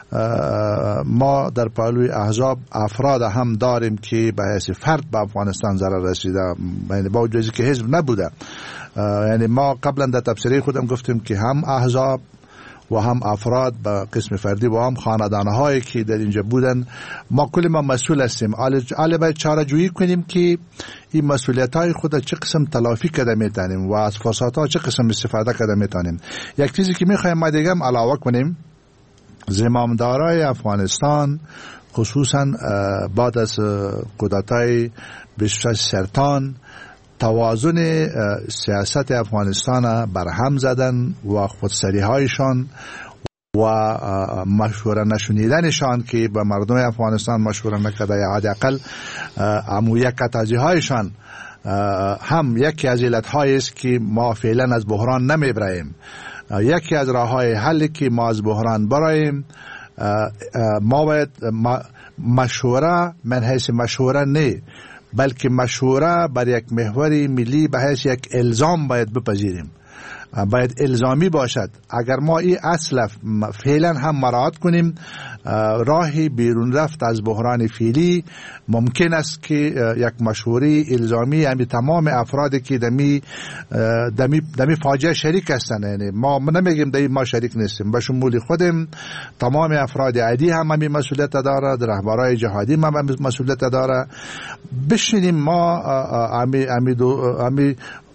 ما در پهلوی احزاب افراد هم داریم که به حیث فرد به افغانستان ضرر رسیده، یعنی با وجودی که حزب نبوده. یعنی ما قبلا در تفسیری خودم گفتیم که هم احزاب و هم افراد به قسم فردی و هم خاندانهایی که در اینجا بودن ما کل ما مسئول هستیم. حالا باید چاره جویی کنیم که این مسئولیت های خود چه قسم تلافی کرده میتونیم و از فرصت ها چه قسم استفاده کرده میتونیم. یک چیزی که میخوایم ما دیگه هم علاوه کنیم، زمامدارای افغانستان خصوصا بعد از کودتای بیست و شش سرطان توازن سیاست افغانستان برهم زدن و خودسری هایشان و مشوره نشونیدنشان که به مردم افغانستان مشوره نکرده یا حداقل عمویت کتازی هایشان هم یکی از علت هایی است که ما فعلا از بحران نمیبریم. یکی از راه های حلی که ما از بحران برایم، ما باید مشوره من حیث مشوره نه بلکه مشوره بر یک محور ملی به حیث یک الزام باید بپذیریم، باید الزامی باشد. اگر ما این اصل فعلا هم مراعات کنیم، راهی بیرون رفت از بحران فعلی ممکن است که یک مشوره الزامی یعنی تمام افرادی که دمی دمی دمی فاجعه شریک هستند، یعنی ما نمیگیم دمی ما شریک نیستیم، به شمول خودم تمام افراد عادی هم همین مسئولیت داره، رهبرای جهادی هم همین مسئولیت داره. بشینیم ما امی امی دو امی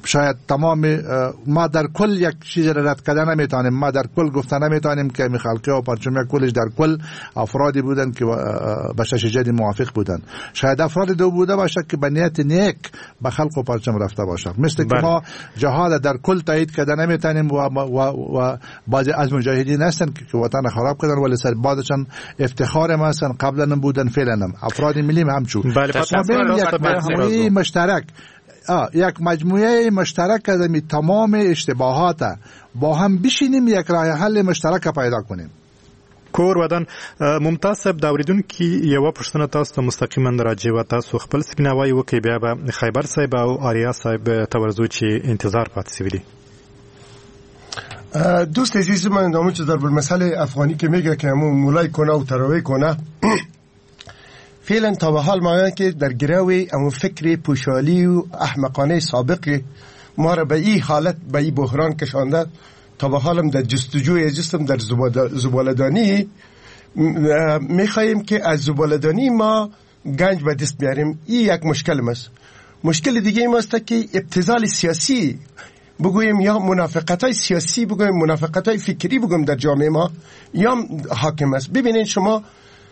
شاید تمام ما در کل یک چیز را رد کردن نمیتونیم، ما در کل گفتن نمیتونیم که می خلقه و پرچم کلش در کل افرادی بودن که به شش موافق بودن. شاید افراد دو بوده باشه که به نیت نیک به خلق و پرچم رفته باشه، مثل که ما جهاد در کل تایید کردن نمیتونیم و, و, و بعضی از مجاهدین هستن که وطن خراب کردن ولی سر بعدشان افتخار ما هستن، قبلا بودن فعلا هم افراد ملی همچون. بله یک مشترک آه یک مجموعه مشترک از می تمام اشتباهات با هم بشینیم، یک راه حل مشترک پیدا کنیم. کور ودان ممتاز صاحب دا اوریدونکو یو پښتنه تاسو ته مستقیما راځي و تاسو خپل سپیناوي وکي بیا به خیبر صاحب او آریا صاحب تورزو چې انتظار پاتې سوي دي. دوست عزیز من نامو چې در مسئله افغانی که میگه که همون مولای کنه و تراوی کنه فعلا تا به حال ما که در گروه امو فکر پوشالی و احمقانه سابق ما را به این حالت به این بحران کشانده. تا به حالم در جستجوی جستم در زباله‌دانی میخواییم که از زباله‌دانی ما گنج به دست بیاریم. این یک مشکل است. مشکل دیگه این است که ابتذال سیاسی بگوییم یا منافقت‌های سیاسی بگوییم منافقت‌های فکری بگوییم در جامعه ما یا حاکم است. ببینید شما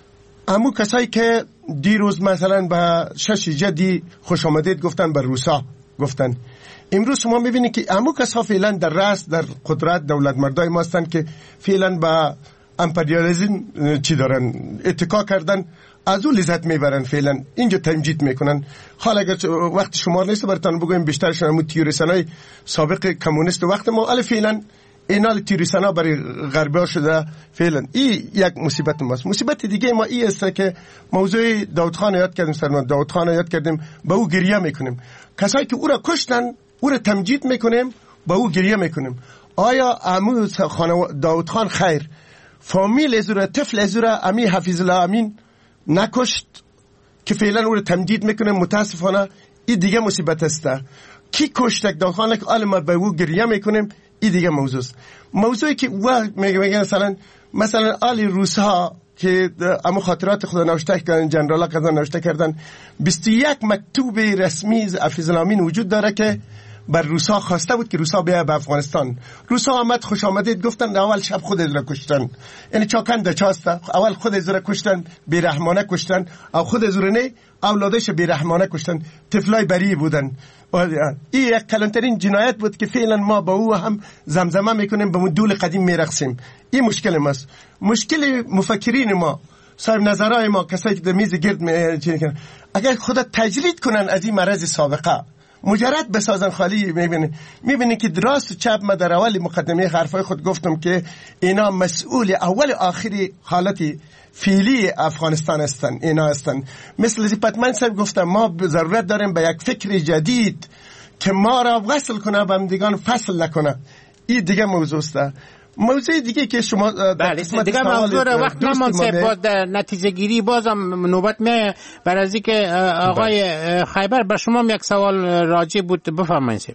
امو کسایی که دیروز مثلا به شش جدی خوش آمدید گفتن بر روسا گفتن، امروز شما میبینید که امو کسا فعلا در رأس در قدرت دولت مردای ما هستن که فعلا با امپریالیسم چی دارن اتکا کردن، از اون لذت میبرن، فعلا اینجا تمجید میکنن. حالا اگر وقت شمار نیست براتون بگویم بیشترشون همون تیوریسنای سابق کمونیست وقت ما الان فعلا اینال تیوریسنا برای غربی ها شده فعلا. این یک مصیبت ماست. مصیبت دیگه ما این است که موضوع داود خان یاد کردیم، سرمان داود خان یاد کردیم، با او گریه میکنیم. کسایی که او را کشتن او را تمجید میکنیم، با او گریه میکنیم. آیا امو داود خان خیر فامیل از او را طفل از او را امی حفیظ الله امین نکشت که فعلا او را تمجید میکنیم؟ متاسفانه این دیگه مصیبت است. کی کشت داود خان که آل ما با او گریه میکنیم؟ این دیگه موضوع است. موضوعی که وقت میگه مثلا مثلا آل روس‌ها که اما خاطرات خود نوشته کردن، جنرالا کردن نوشته کردن، بیست و یک مکتوب رسمی از حفیظ الله امین وجود داره که بر روس‌ها خواسته بود که روس‌ها بیا به افغانستان. روس‌ها آمد خوش آمدید گفتن اول شب خود از را کشتن، یعنی چاکنده چاسته اول خود از را کشتن، بیرحمانه کشتن، او خود از را نه اولادش بیرحمانه کشتن، طفلای بری بودن. این یک کلانترین جنایت بود که فعلا ما با او هم زمزمه میکنیم، به اون دول قدیم میرقصیم. این مشکل ماست. مشکل مفکرین ما، صاحب نظرهای ما، کسایی که در میز گرد میکنن، اگر خدا تجرید کنن از این مرض سابقه مجرد بسازن خالی، میبینی میبینی که راست و چپ. ما در اول مقدمه حرفای خود گفتم که اینا مسئول اول آخری حالتی فعلی افغانستان هستن. اینا هستن مثل زیپتمن صاحب گفتم ما ضرورت داریم به یک فکر جدید که ما را وصل کنه به همدیگان، فصل نکنه. این دیگه موضوع است. موضوع دیگه که شما بله دیگه موضوع را وقت نمان صاحب باز در نتیجه گیری بازم نوبت می برای که آقای خیبر بر شما یک سوال راجع بود، بفرمایید.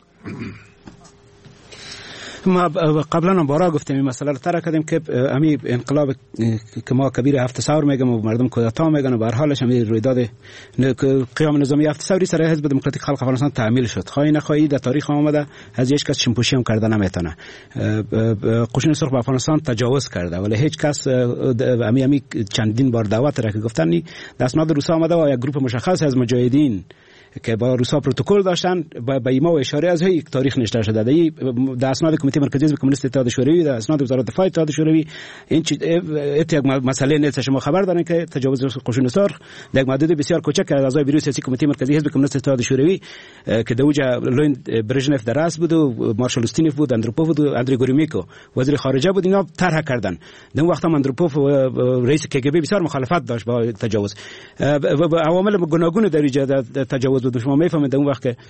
ما قبلا بارا گفتیم این مسئله رو طرح کردیم که امی انقلاب که ما کبیر هفت ثور میگم و مردم کودتا میگن و به هر حالش هم رویداد قیام نظامی هفت ثوری سر حزب دموکراتیک خلق افغانستان تعمیل شد. خواهی نخواهی در تاریخ آمده از هیچ کس شمپوشی هم کرده نمیتونه. قشون سرخ به افغانستان تجاوز کرده ولی هیچ کس امی امی چندین بار دعوت را که گفتن در اسناد روسا آمده و یک گروه مشخص از مجاهدین که با روسا پروتکل داشتن با ایما و اشاره از یک تاریخ نشته شده در اسناد کمیته مرکزی حزب کمونیست اتحاد شوروی، در اسناد وزارت دفاع اتحاد شوروی. این یک مسئله نیست. شما خبر دارین که تجاوز قشون سرخ در یک محدود بسیار کوچک از اعضای بیرون سیاسی کمیته مرکزی حزب کمونیست اتحاد شوروی که دوجا لوین برژنف در راس بود و مارشال استینوف بود، اندروپوف بود و اندری گوریمیکو وزیر خارجه بود، اینا طرح کردن. در اون وقت هم اندروپوف رئیس کگب بسیار مخالفت داشت با تجاوز. عوامل گوناگون در ایجاد تجاوز بود. شما میفهمید در اون وقت که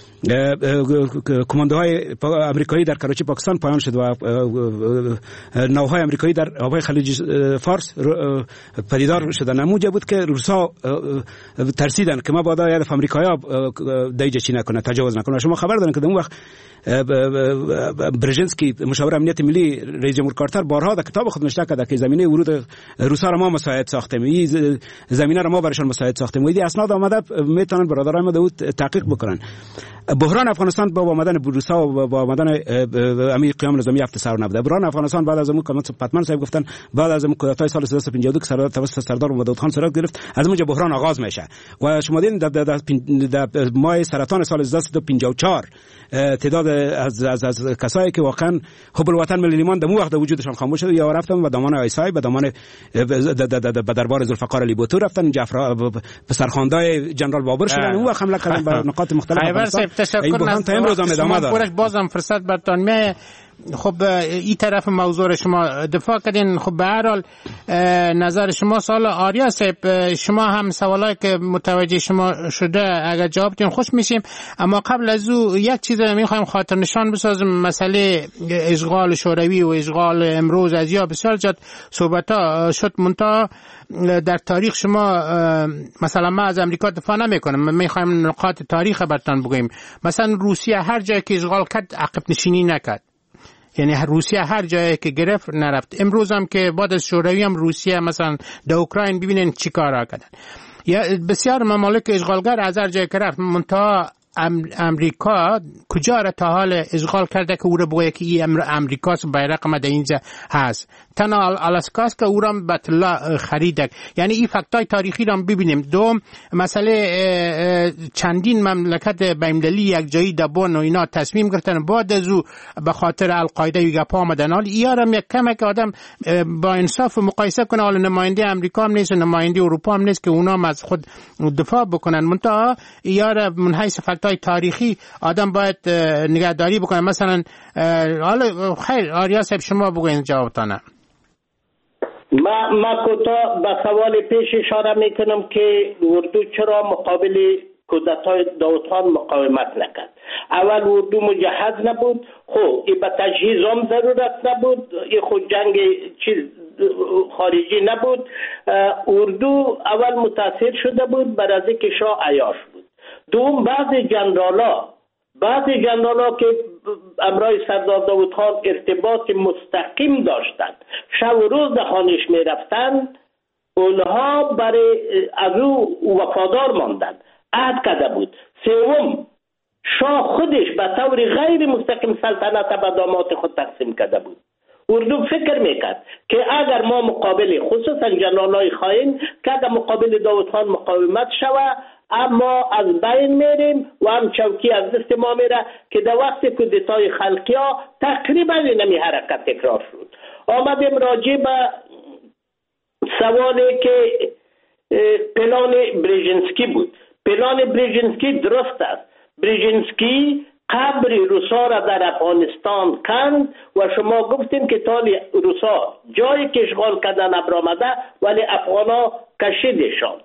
کماندوهای امریکایی در کراچی پاکستان پایان شد و ناوهای امریکایی در آبهای خلیج فارس پدیدار شدن. نموجه بود که روسا ترسیدن که ما باید یاد امریکایی دیجه چی نکنه، تجاوز نکنه. شما خبر دارین که در اون وقت برژنسکی مشاور امنیت ملی رئیس جمهور کارتر بارها در کتاب خود نوشته کرده که زمینه ورود روسا را ما مساعد ساختیم، این زمینه را ما برایشان مساعد ساختیم و این اسناد آمده میتونن برادران ما داود تحقیق بکنن. بحران افغانستان با آمدن روسا و با آمدن امیر قیام نظامی هفت سر نبوده. بحران افغانستان بعد از اون که پتمن صاحب گفتن بعد از اون کودتای سال سیصد و پنجاه و دو که سردار توسط سردار مداد خان صورت گرفت، از اونجا بحران آغاز میشه و شما دیدین در ماه سرطان سال هزار و پنجاه و چهار تعداد از از از کسایی که واقعا حب الوطن ملی ایمان در مو وقت وجودشان خاموش شد یا رفتن و دامان آیسای به دامان به دربار ذوالفقار علی بوتو رفتن، جعفر پسرخواندای جنرال بابر شدن، اون وقت حمله کردن به نقاط مختلف افغانستان. این بحران تا امروز هم ادامه داره. بازم فرصت براتون می خب این طرف موضوع شما دفاع کردین. خب به هر حال نظر شما سوال آریا صاحب، شما هم سوالایی که متوجه شما شده اگر جواب بدین خوش میشیم، اما قبل از او یک چیز میخوایم خاطر نشان بسازیم. مسئله اشغال شوروی و اشغال امروز از یا بسیار جد صحبت ها شد، منتها در تاریخ شما مثلا ما از امریکا دفاع نمی کنم، میخوایم نقاط تاریخ براتون بگویم. مثلا روسیه هر جایی که اشغال کرد عقب نشینی نکرد، یعنی روسیه هر جایی که گرفت نرفت. امروز هم که بعد از شوروی هم روسیه مثلا در اوکراین ببینین چی کارا کردن. یا بسیار ممالک اشغالگر از هر جایی که رفت، منتها امریکا کجا را تا حال اشغال کرده که او را بگوید که این امریکاست، بیرق ما در اینجا هست. تنها آلاسکاست که او را به طلا خریده. یعنی این فکتای تاریخی را ببینیم. دوم مسئله چندین مملکت بین‌المللی یک جایی در بن و اینا تصمیم گرفتن بعد از او به خاطر القاعده و گپ آمدن. حال ایارم یک کمه که آدم با انصاف مقایسه کنه. حالا نماینده امریکا هم نیست، نماینده اروپا هم نیست که اونا هم از خود دفاع بکنن. منتها ایار من حیث فکتای تاریخی آدم باید نگهداری بکنه. مثلا حالا خیر آریا صاحب شما بگوین جوابتانه. ما ما کوتاه به سوال پیش اشاره میکنم که اردو چرا مقابل کودتای داود خان مقاومت نکرد. اول اردو مجهز نبود، خب این به تجهیز هم ضرورت نبود، این خود جنگ چیز خارجی نبود. اردو اول متاثر شده بود بر از اینکه شاه عیاش بود. دوم بعض جنرالا بعض جنرالا که امرای سردار داود خان ارتباط مستقیم داشتند، شب و روز در خانش می رفتند، اونها برای از او وفادار ماندند، عهد کرده بود. سوم شاه خودش به طور غیر مستقیم سلطنت به داماد خود تقسیم کرده بود. اردو فکر میکرد که اگر ما مقابل خصوصا جنرالای خائن که اگر مقابل داود خان مقاومت شود، اما از بین میریم و هم چوکی از دست ما میره، که در وقت کودتای خلقی ها تقریبا نمی حرکت تکرار شد. آمدیم راجع به سوالی که پلان بریژنسکی بود. پلان بریژنسکی درست است. بریژنسکی قبر روسا را در افغانستان کند و شما گفتیم که تالی روسا جایی که اشغال کردن ابرآمده، ولی افغانا کشیدشان.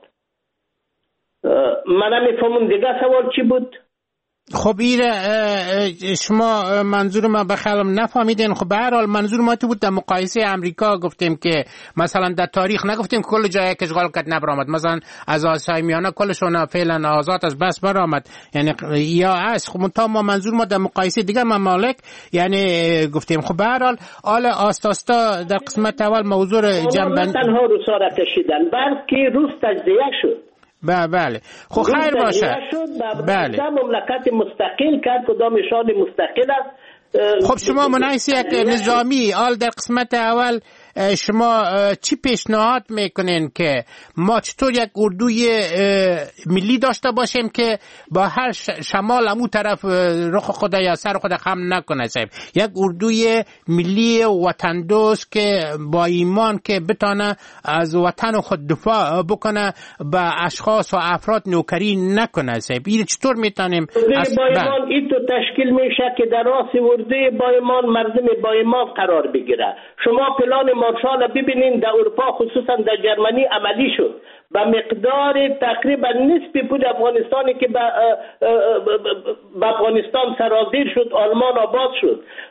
من نمیفهمم دیگه سوال چی بود؟ خب ایره شما منظور ما بخیالم نفهمیدین. خب به هر حال منظور ما تو بود در مقایسه امریکا گفتیم که مثلا در تاریخ نگفتیم کل جایی که اشغال کرد نبرآمد، مثلا از آسیای میانه کلشون فعلا آزاد از بس برآمد، یعنی یا از خب تا ما منظور ما در مقایسه دیگر ممالک یعنی گفتیم. خب به هر حال آل آستاستا در قسمت اول موضوع جنبندی تنها روسا را کشیدن بلکه روس تجزیه شد. بله بله خب خیر باشه. بله مملکت مستقل کرد، کدام شان مستقل است. خب شما منعیس یک نظامی آل در قسمت اول شما چی پیشنهاد میکنین که ما چطور یک اردوی ملی داشته باشیم که با هر شمال همون طرف رخ خود یا سر خود خم نکنه صاحب؟ یک اردوی ملی وطن دوست که با ایمان که بتانه از وطن خود دفاع بکنه، به اشخاص و افراد نوکری نکنه صاحب. این چطور میتونیم اردوی با ایمان این تو تشکیل میشه که در راس اردوی با ایمان مردم با ایمان قرار بگیره. شما پلان مارشال ببینین در اروپا خصوصا در جرمنی عملی شد، به مقدار تقریبا نصف پول افغانستانی که به افغانستان سرازیر شد آلمان آباد شد.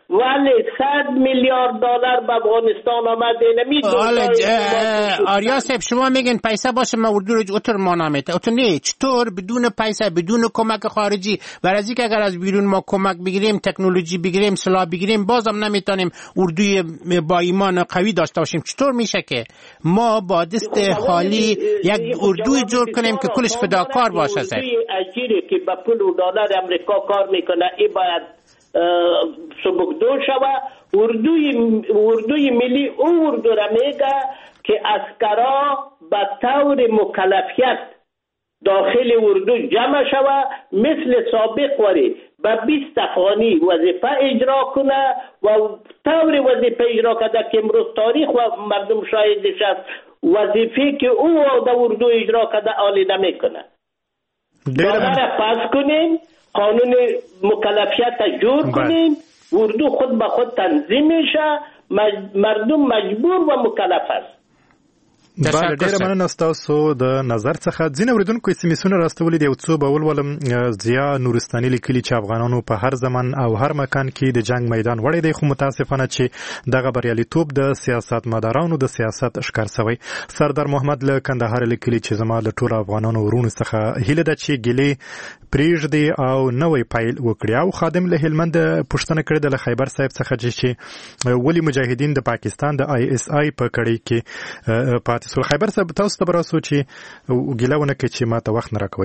ولی صد میلیارد دلار به افغانستان آمده. نمی آریا صاحب شما میگن پیسه باشه ما اردو رو اتر مانامت اتر نه چطور بدون پیسه بدون کمک خارجی برای که اگر از بیرون ما کمک بگیریم تکنولوژی بگیریم سلاح بگیریم بازم نمیتونیم اردوی با ایمان قوی داشته باشیم؟ چطور میشه که ما با دست خالی یک اردوی جور کنیم که کلش فداکار باشه؟ اجیری که با پول و دلار امریکا کار میکنه ای باید سبکدو شوه. اردوی اردوی ملی او اردو را میگه که اسکرا به طور مکلفیت داخل اردو جمع شوه، مثل سابق وری به بیست افغانی وظیفه اجرا کنه و طور وظیفه اجرا کرده که امروز تاریخ و مردم شاهدش است. وظیفه که او در اردو اجرا کرده عالی نمیکنه. داده پس کنیم، قانون مکلفیت جور کنیم، اردو خود به خود تنظیم میشه، مردم مجبور و مکلف است. بله ډیره مننه ستاسو د نظر څخه. ځینې اورېدونکو اس ام اسونه راستولي دي، یو څو به ولولم. ضیا نورستاني لیکلي چې افغانانو په هر زمان او هر مکان کې د جنگ میدان وړی دی، خو متاسفانه چې دغه بریالیتوب د سیاستمدارانو د سیاست ښکار سوی. سردار محمد له کندهار لیکلي چې زما له ټولو افغانانو ورونو څخه هیله ده چې ګیلې پرېږدي او نوی پیل وکړي. او خادم له هلمند پوښتنه کړې ده له خیبر صاحب څخه چې ولې مجاهدین د پاکستان د آی اس آی په کړۍ کې پاتې سول. خیبر صاحب تاسو ته براسو چې ګیله ونه کړئ چې ماته وخت نه راکوئ.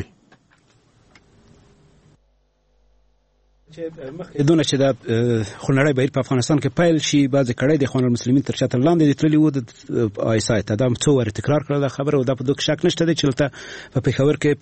دونه چې د خونړی بهیر په افغانستان کې پیل شي، بعضې کړۍ د اخوان المسلمین تر چتر لاندې تللي وو د آی اس آی ته. دا څو وارې تکرار کړله دا خبره، او دا په دې شک نشته دی چې دلته په پېښور کې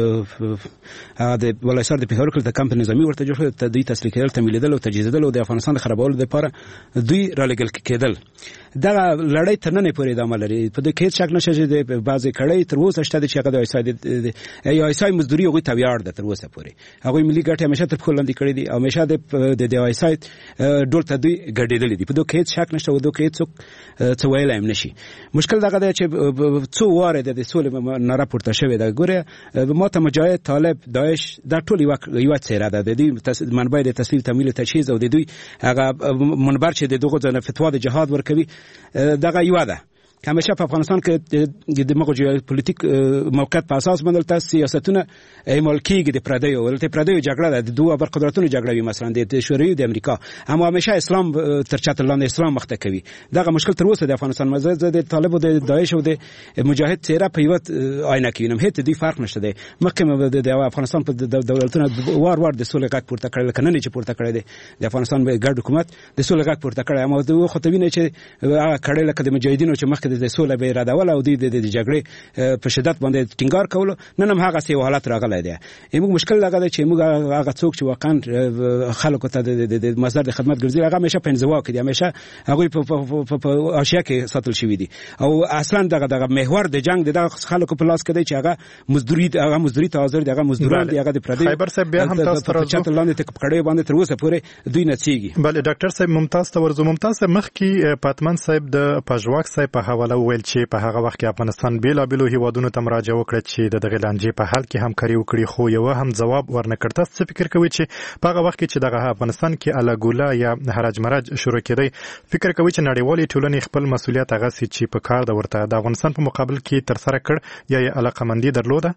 د ولایسار د پېښور کې د کمپ نظامي ورته جوړ شو، دوی تسلیح کېدل، تمویلېدل او تجهیزېدل او د افغانستان د خرابولو لپاره دوی رالېږل کېدل. دغه لړۍ تر ننه پورې ادامه لري. په دې کې هېڅ شک نشته چې د بعضې کړۍ تر اوسه شته دی چې هغه د آی اس آی د آی اس آی مزدوري هغوی ته ویاړ ده. تر اوسه پورې هغوی ملي ګټې همیشه تر پښو لاندې کړي دي او همیشه د د آی اس آی ډول ته دوی ګډېدلي دي. په دې کې هېڅ شک نشته او دې کې هېڅوک څه ویلی هم نشي. مشکل دغه دی چې څو وارې د سولې ناره پورته شوې ده. ګوره ما ته مجاهد، طالب، داعش دا ټول یوه څېره ده. د دوی منبع د تسلیل، تمویل، تجهیز او د دوی هغه منبر چې د دغو ځنه فتوا د جهاد ورکوي دغه یوه ده. که همیشه په افغانستان کې د مغو جیوپولیټیک موقعیت په اساس باندې تاسو سیاستونه اعمال کیږي د پردیو ولته پردیو جګړه ده، د دوه برقدرتونو جګړه وي، مثلا د شوروي د امریکا، اما همیشه اسلام تر چتر لاندې اسلام مخته کوي. دغه مشکل تر اوسه د افغانستان مزه د طالب او د داعش او د مجاهد څیره په یو آینه کې وینم، هیڅ دی فرق نشته دی. مخکې د افغانستان په دولتونو وار وار د سولې غږ پورته کړل، کنه نه چې پورته کړی دی د افغانستان ګډ حکومت د سولې غږ پورته کړی، اما د خو ته ویني چې هغه کړی لکه د مجاهدینو چې مخکې د سولې به اراده ولا او د جګړې په شدت باندې ټینګار کول، نن هم هغه سی حالت راغلی دی. موږ مشکل لګا دی چې موږ هغه څوک چې واقعا خلکو ته د مصدر د خدمت ګرځي هغه همیشه په انزوا کې دی، همیشه هغه په اشیا کې ساتل شوی دی او اصلا دغه دغه محور د جنگ د خلکو په لاس کې دی چې هغه مزدوري هغه مزدوري ته حاضر دی، هغه مزدوران دی، هغه د پردي خیبر صاحب بیا هم تاسو تر چتر لاندې تک کړي باندې تر اوسه پورې دوی نڅيږي. بله ډاکټر صاحب ممتاز ته ورزو. ممتاز صاحب مخکې پاتمن صاحب د پژواک صاحب په حواله ویل چې په هغه وخت کې افغانستان بیلابیلو هیوادونو ته مراجعه وکړه چې د دغه لانجې په حل کې همکاري وکړي، خو یو هم ځواب ورنکړ. تاسو څه فکر کوئ چې په هغه وخت کې چې دغه افغانستان کې الاګولا یا هرج مرج شروع کېدی، فکر کوئ چې نړیوالې ټولنې خپل مسؤلیت هغه سي چې په کار د ورته د افغانستان په مقابل کې تر سره کړ یا یې علاقمندي درلوده؟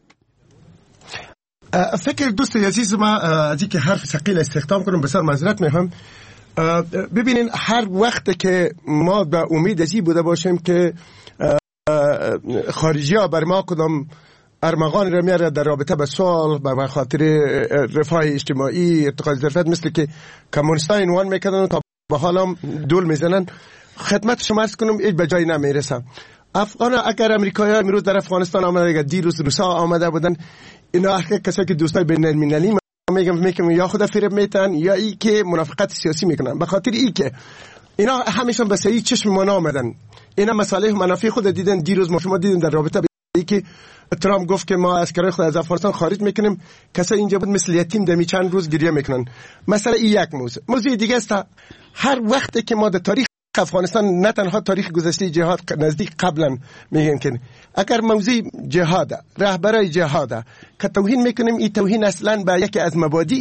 فکر دوست عزیز ما از اینکه حرف ثقیل استخدام کنم بسیار معذرت میخوام. ببینین هر وقت که ما به امید ازی بوده باشیم که خارجی ها بر ما کدام ارمغان را میاره در رابطه به سوال به خاطر رفاه اجتماعی ارتقای ظرفیت مثل که کمونیست‌ها عنوان میکنن تا به حالا دول میزنن، خدمت شما عرض کنم هیچ به جایی نمیرسم. افغان اگر امریکایی‌ها امروز در افغانستان آمده، اگر دیروز روس‌ها آمده بودن، اینا هر کسایی که دوستای بین المللی میگم میگم یا خود فریب میتن یا ای که منافقت سیاسی میکنن، به خاطر ای که اینا همیشه به صحیح چشم ما آمدن، اینا مصالح و منافع خود دیدن. دیروز ما شما دیدن در رابطه به ای که ترامپ گفت که ما عسکرای خود از افغانستان خارج میکنیم، کسایی اینجا بود مثل یتیم دمی چند روز گریه میکنن. مثلا این یک موضوع. موضوع دیگه است، هر وقت که ما در تاریخ افغانستان نه تنها تاریخ گذشته جهاد نزدیک قبلا میگن که اگر موضوع جهاد رهبرای جهاد که توهین میکنیم، این توهین اصلا به یکی از مبادی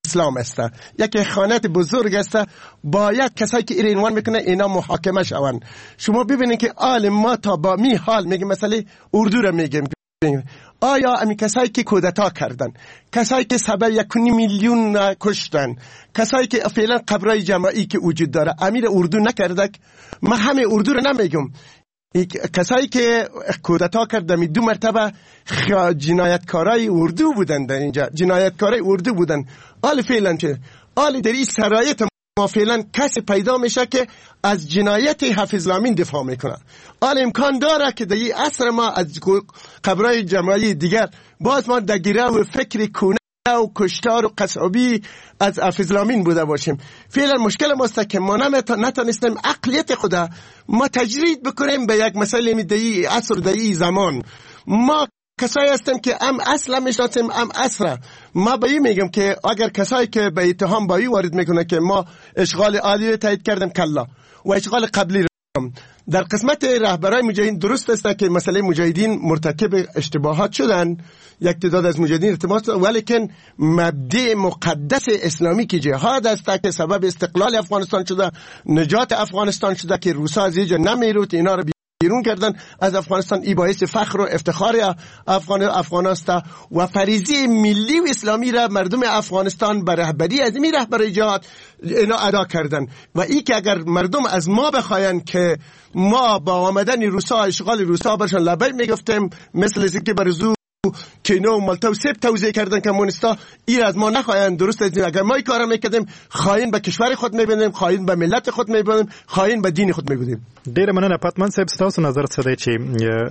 اسلام است. یک خیانت بزرگ است. باید کسایی که این عنوان میکنه اینا محاکمه شون. شما ببینید که آل ما تا با می حال میگیم مثلا اردو را میگیم، آیا امی کسایی که کودتا کردن، کسایی که سبب یک میلیون کشتن، کسایی که فعلا قبرای جماعی که وجود داره امیر اردو نکردک؟ من همه اردو رو نمیگم. کسایی که کودتا کردن دو مرتبه جنایتکارای اردو بودن، در اینجا جنایتکارای اردو بودن. آل فعلا چه؟ آل در این شرایط ما فعلا کسی پیدا میشه که از جنایت حافظ الامین دفاع میکنه. آل امکان داره که در این عصر ما از قبرای جماعی دیگر باز ما در گیره و فکر کونه و کشتار و قصابی از حافظ الامین بوده باشیم. فعلا مشکل ماست که ما نتونستیم عقلیت خدا ما تجرید بکنیم به یک مسئله در این عصر در این زمان. ما کسایی هستیم که ام اصلا میشناسیم ام اصلا. ما به این میگم که اگر کسایی که به اتهام بایی وارد میکنه که ما اشغال عالی تایید کردیم کلا و اشغال قبلی در قسمت رهبرای مجاهدین درست است که مسئله مجاهدین مرتکب اشتباهات شدن، یک تعداد از مجاهدین ارتباط، ولیکن مبدأ مقدس اسلامی که جهاد است که سبب استقلال افغانستان شده، نجات افغانستان شده که روسا از اینجا نمیرود اینا رو بیرون کردن از افغانستان، ای باعث فخر و افتخار افغان افغان است و فریضه ملی و اسلامی را مردم افغانستان به رهبری از این رهبر جهاد اینا ادا کردن. و ای که اگر مردم از ما بخواین که ما با آمدن روسا اشغال روسا برشان لبیک میگفتیم، مثل اینکه برزو کینو و مالتا و سب توزیع کردن کمونیستا، این از ما نخواهند. درست است اگر ما این کارا میکردیم خائن به کشور خود میبینیم، خائن به ملت خود میبینیم، خائن به دین خود میبینیم. ډیره مننه پاتمان صاحب، تاسو نظر څه دی چې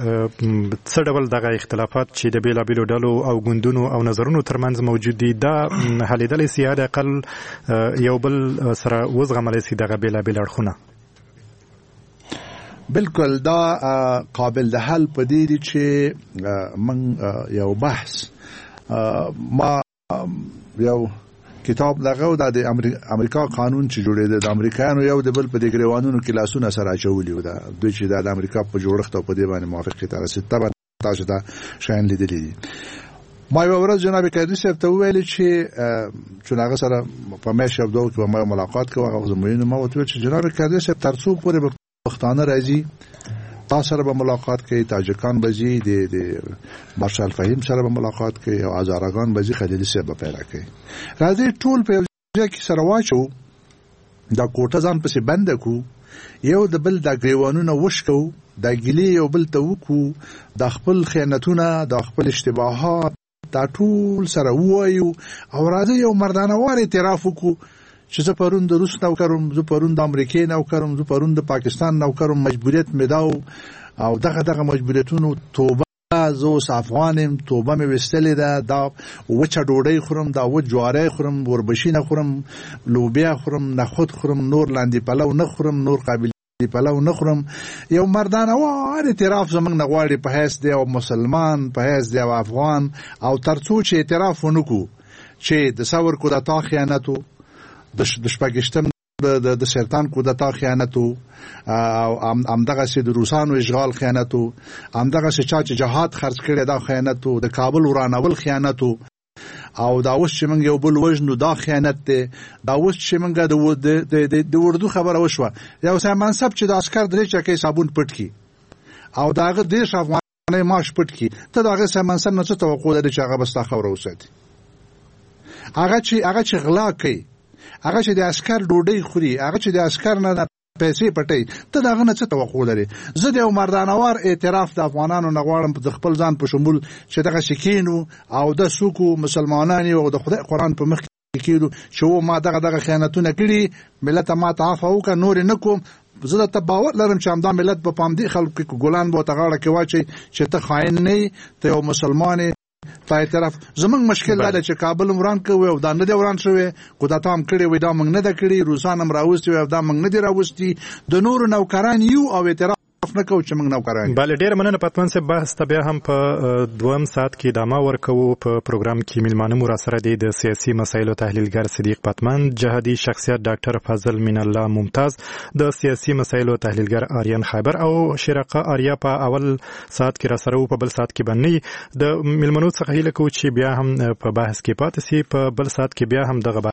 څه ډول دغه اختلافات چې د بیلابیلو ډلو او ګوندونو او نظرونو ترمنځ موجود دي دا حلیدلی سي یا د اقل یو بل سره وزغملی سي دغه بیلابیل اړخونه؟ بالکل دا قابل د حل پدې دي چې من یو بحث ما یو کتاب دغه د امریکا قانون چې جوړېده د امریکایانو یو د بل په دې ګریوانونو کې لاسونه سره اچولي و، دا دوی چې د امریکا په جوړښت او په دې باندې موافقت رسید. طبعا تاسو دا شاین لیدلی دي. ما یو ورځ جناب قاضي صاحب ته ویل چې چې هغه سره په مېشه دوه کې ما ملاقات کوم، هغه زموږ ما وته چې جناب قاضي صاحب ترڅو پورې پښتانه راځي تاسو سره به ملاقات کوي، تاجکان به ځي، د مارشال فهیم سره به ملاقات کوي او هزارگان به ځي، خلیلي صاحب به پیدا کوي. راځي ټول په ځای کې سره واچو، دا کوټه ځان پسې بنده کو، یو د بل د ګریوانونه وشکو، د ګلې یو بل ته وکو، د خپل خیانتونه د خپل اشتباهات دا ټول سره وایو او راځي یو مردانه وار اعتراف وکړو چې زه پرون د روس نوکرم، زه پرون د امریکای نوکرم، زه پرون د پاکستان نوکرم، مجبوریت مې داو او دغه دغه مجبوریتونو توبه زه اوس افغانم، توبه مې وستلې ده، دا وچه ډوډۍ خورم، دا وچ جواری خورم، وربشي نه خورم، لوبیا خورم، نخود خورم، نور لاندې پلو نه خورم، نور قابل پلو نه خورم. یو مردانه وار اعتراف زمونږ نه غواړي په حیث دی او مسلمان، په حیث دی او افغان، او تر څو چې اعتراف ونکو چې د ثور کودتا خیانت و، د شپږشتم د سرطان کودتا خیانت و، او همدغسې د روسانو اشغال خیانت و، همدغسې چا چې جهاد خرڅ کړی دا خیانت و، د کابل ورانول خیانت و، او دا اوس چې موږ یو بل وژنو دا خیانت دی. دا اوس چې موږ د اردو خبره وشوه، یو سړی منصب چې د عسکر درې چکې صابون پټ کړي او د هغه دېرش افغانۍ معاش پټ کړي، ته د هغې سړی منصب نه څه توقع لري چې هغه به ستا خبره وساتي؟ هغه چې هغه چې غلا کوي، هغه چې د عسکر ډوډۍ خوري، هغه چې د عسکر نه پیسې پټي، ته دغه نه څه توقع لري؟ زه د یو مردانوار اعتراف د افغانانو نه غواړم په خپل ځان په شمول چې دغه شکینو او د سوکو مسلمانان او د خدای قرآن په مخ کې کېدو چې و ما دغه دغه خیانتونه کړي، ملت ما ته عفو وکړه، نور نه کوم. زه ته باور لرم چې همدا ملت به په همدې خلکو کې ګلان به ورته غاړه کې واچوي چې ته خاین نه یې، ته یو مسلمان په اعتراف. زمونږ مشکل دا دی چې کابل وران کوي او دا نه دی وران شوی، کودتا هم کړی وي دا موږ نه ده کړي، روسان هم راوستي وي او دا موږ نه دي راوستي، د نورو نوکران یو او اعتراف نه کوو چې موږ نوکران. بله ډېره مننه پتمن صاحب، بحث ته بیا هم په دویم ساعت کې ادامه ورکوو. په پروګرام کې میلمانه مو راسره دی د سیاسي مسایلو تحلیلګر صدیق پتمن، جهادي شخصیت ډاکټر فضل مین الله ممتاز، د سیاسي مسایلو تحلیلګر آریان خیبر او شرقه آریا په اول ساعت کې راسره وو. په بل ساعت کې باندې د میلمنو څخه هیله کوو چې بیا هم په بحث کې پاتې سي، په بل ساعت کې بیا هم دغه